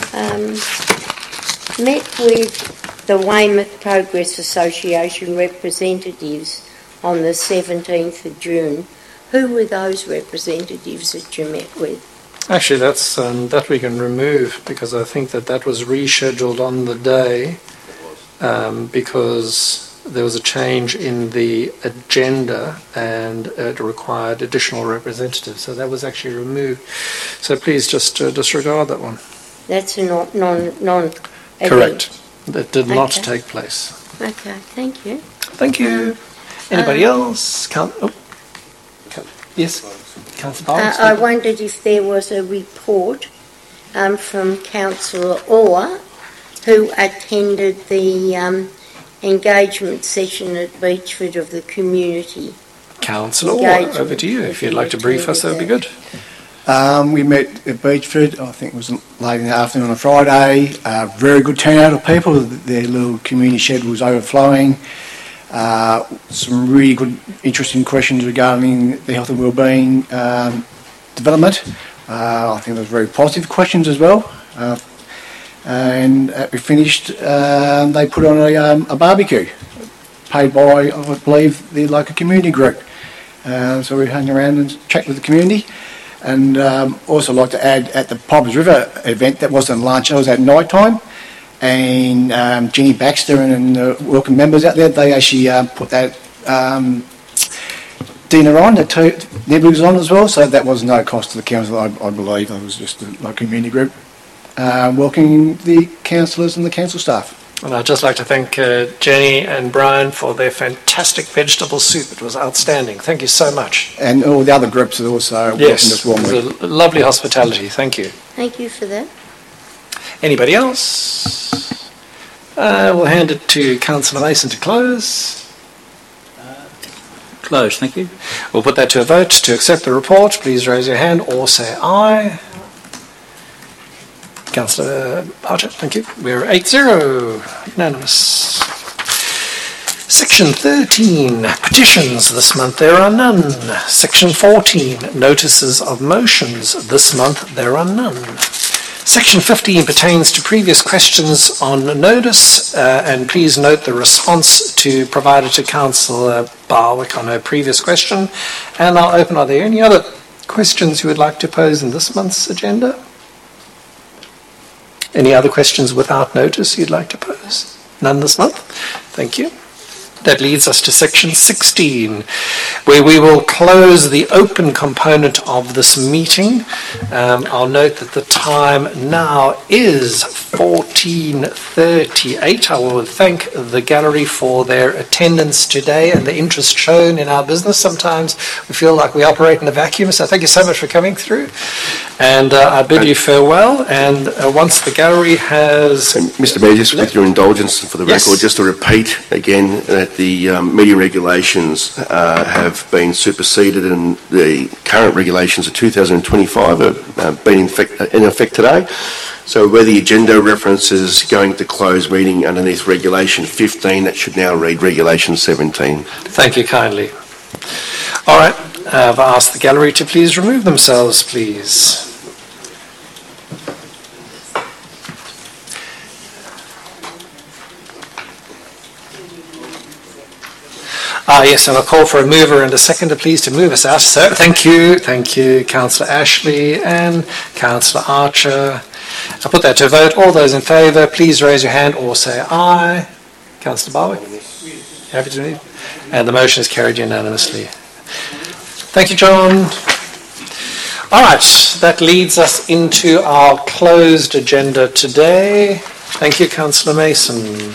Met with the Weymouth Progress Association representatives on the 17th of June. Who were those representatives that you met with? Actually, that's that we can remove, because I think that was rescheduled on the day because there was a change in the agenda and it required additional representatives. So that was actually removed. So please just disregard that one. That's a non Correct. That did not take place. Okay, thank you. Thank you. Anybody else? Yes, Councillor Barnes. I wondered if there was a report from Councillor Orr, who attended the engagement session at Beechford of the community. Councillor Orr, over to you. If you'd like to brief us, that would be good. We met at Beechford, I think it was late in the afternoon on a Friday. Very good turnout of people. Their little community shed was overflowing. Some really good, interesting questions regarding the health and wellbeing development. I think those were very positive questions as well. And we finished, they put on a barbecue, paid by, I believe, the local community group. So we hung around and chatted with the community. And also like to add, at the Pipers River event, that wasn't lunch, it was at night time. And Jenny Baxter and the welcome members out there, they actually put that dinner on, the neighbours was on as well, so that was no cost to the council, I believe. It was just a community group welcoming the councillors and the council staff. And I'd just like to thank Jenny and Brian for their fantastic vegetable soup. It was outstanding. Thank you so much. And all the other groups that also welcomed us warmly. It was a lovely hospitality. Thank you. Thank you for that. Anybody else? We'll hand it to Councillor Mason to close. Close, thank you. We'll put that to a vote. To accept the report, please raise your hand or say aye. Councillor Archer, thank you. We're 8-0, unanimous. Section 13, petitions. This month there are none. Section 14, notices of motions. This month there are none. Section 15 pertains to previous questions on notice, and please note the response provided to Councillor Barwick on her previous question. And I'll open, are there any other questions you would like to pose in this month's agenda? Any other questions without notice you'd like to pose? None this month? Thank you. That leads us to section 16, where we will close the open component of this meeting. I'll note that the time now is 14:38. I will thank the gallery for their attendance today and the interest shown in our business. Sometimes we feel like we operate in a vacuum, so thank you so much for coming through. And I bid you farewell. And once the gallery has... Mr Mayor, just with your indulgence and for the record, just to repeat again that the media regulations have been superseded and the current regulations of 2025 have been in effect today. So where the agenda references going to close meeting underneath Regulation 15, that should now read Regulation 17. Thank you kindly. All right, I've asked the gallery to please remove themselves, please. Yes, and I'll call for a mover and a seconder, please, to move us out. So thank you, Councillor Ashley and Councillor Archer. I'll put that to a vote. All those in favour, please raise your hand or say aye. Councillor Barwick? Happy to move? And the motion is carried unanimously. Thank you, John. All right, that leads us into our closed agenda today. Thank you, Councillor Mason.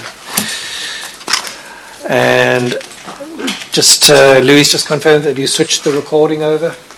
And just, Louise just confirmed that you switched the recording over.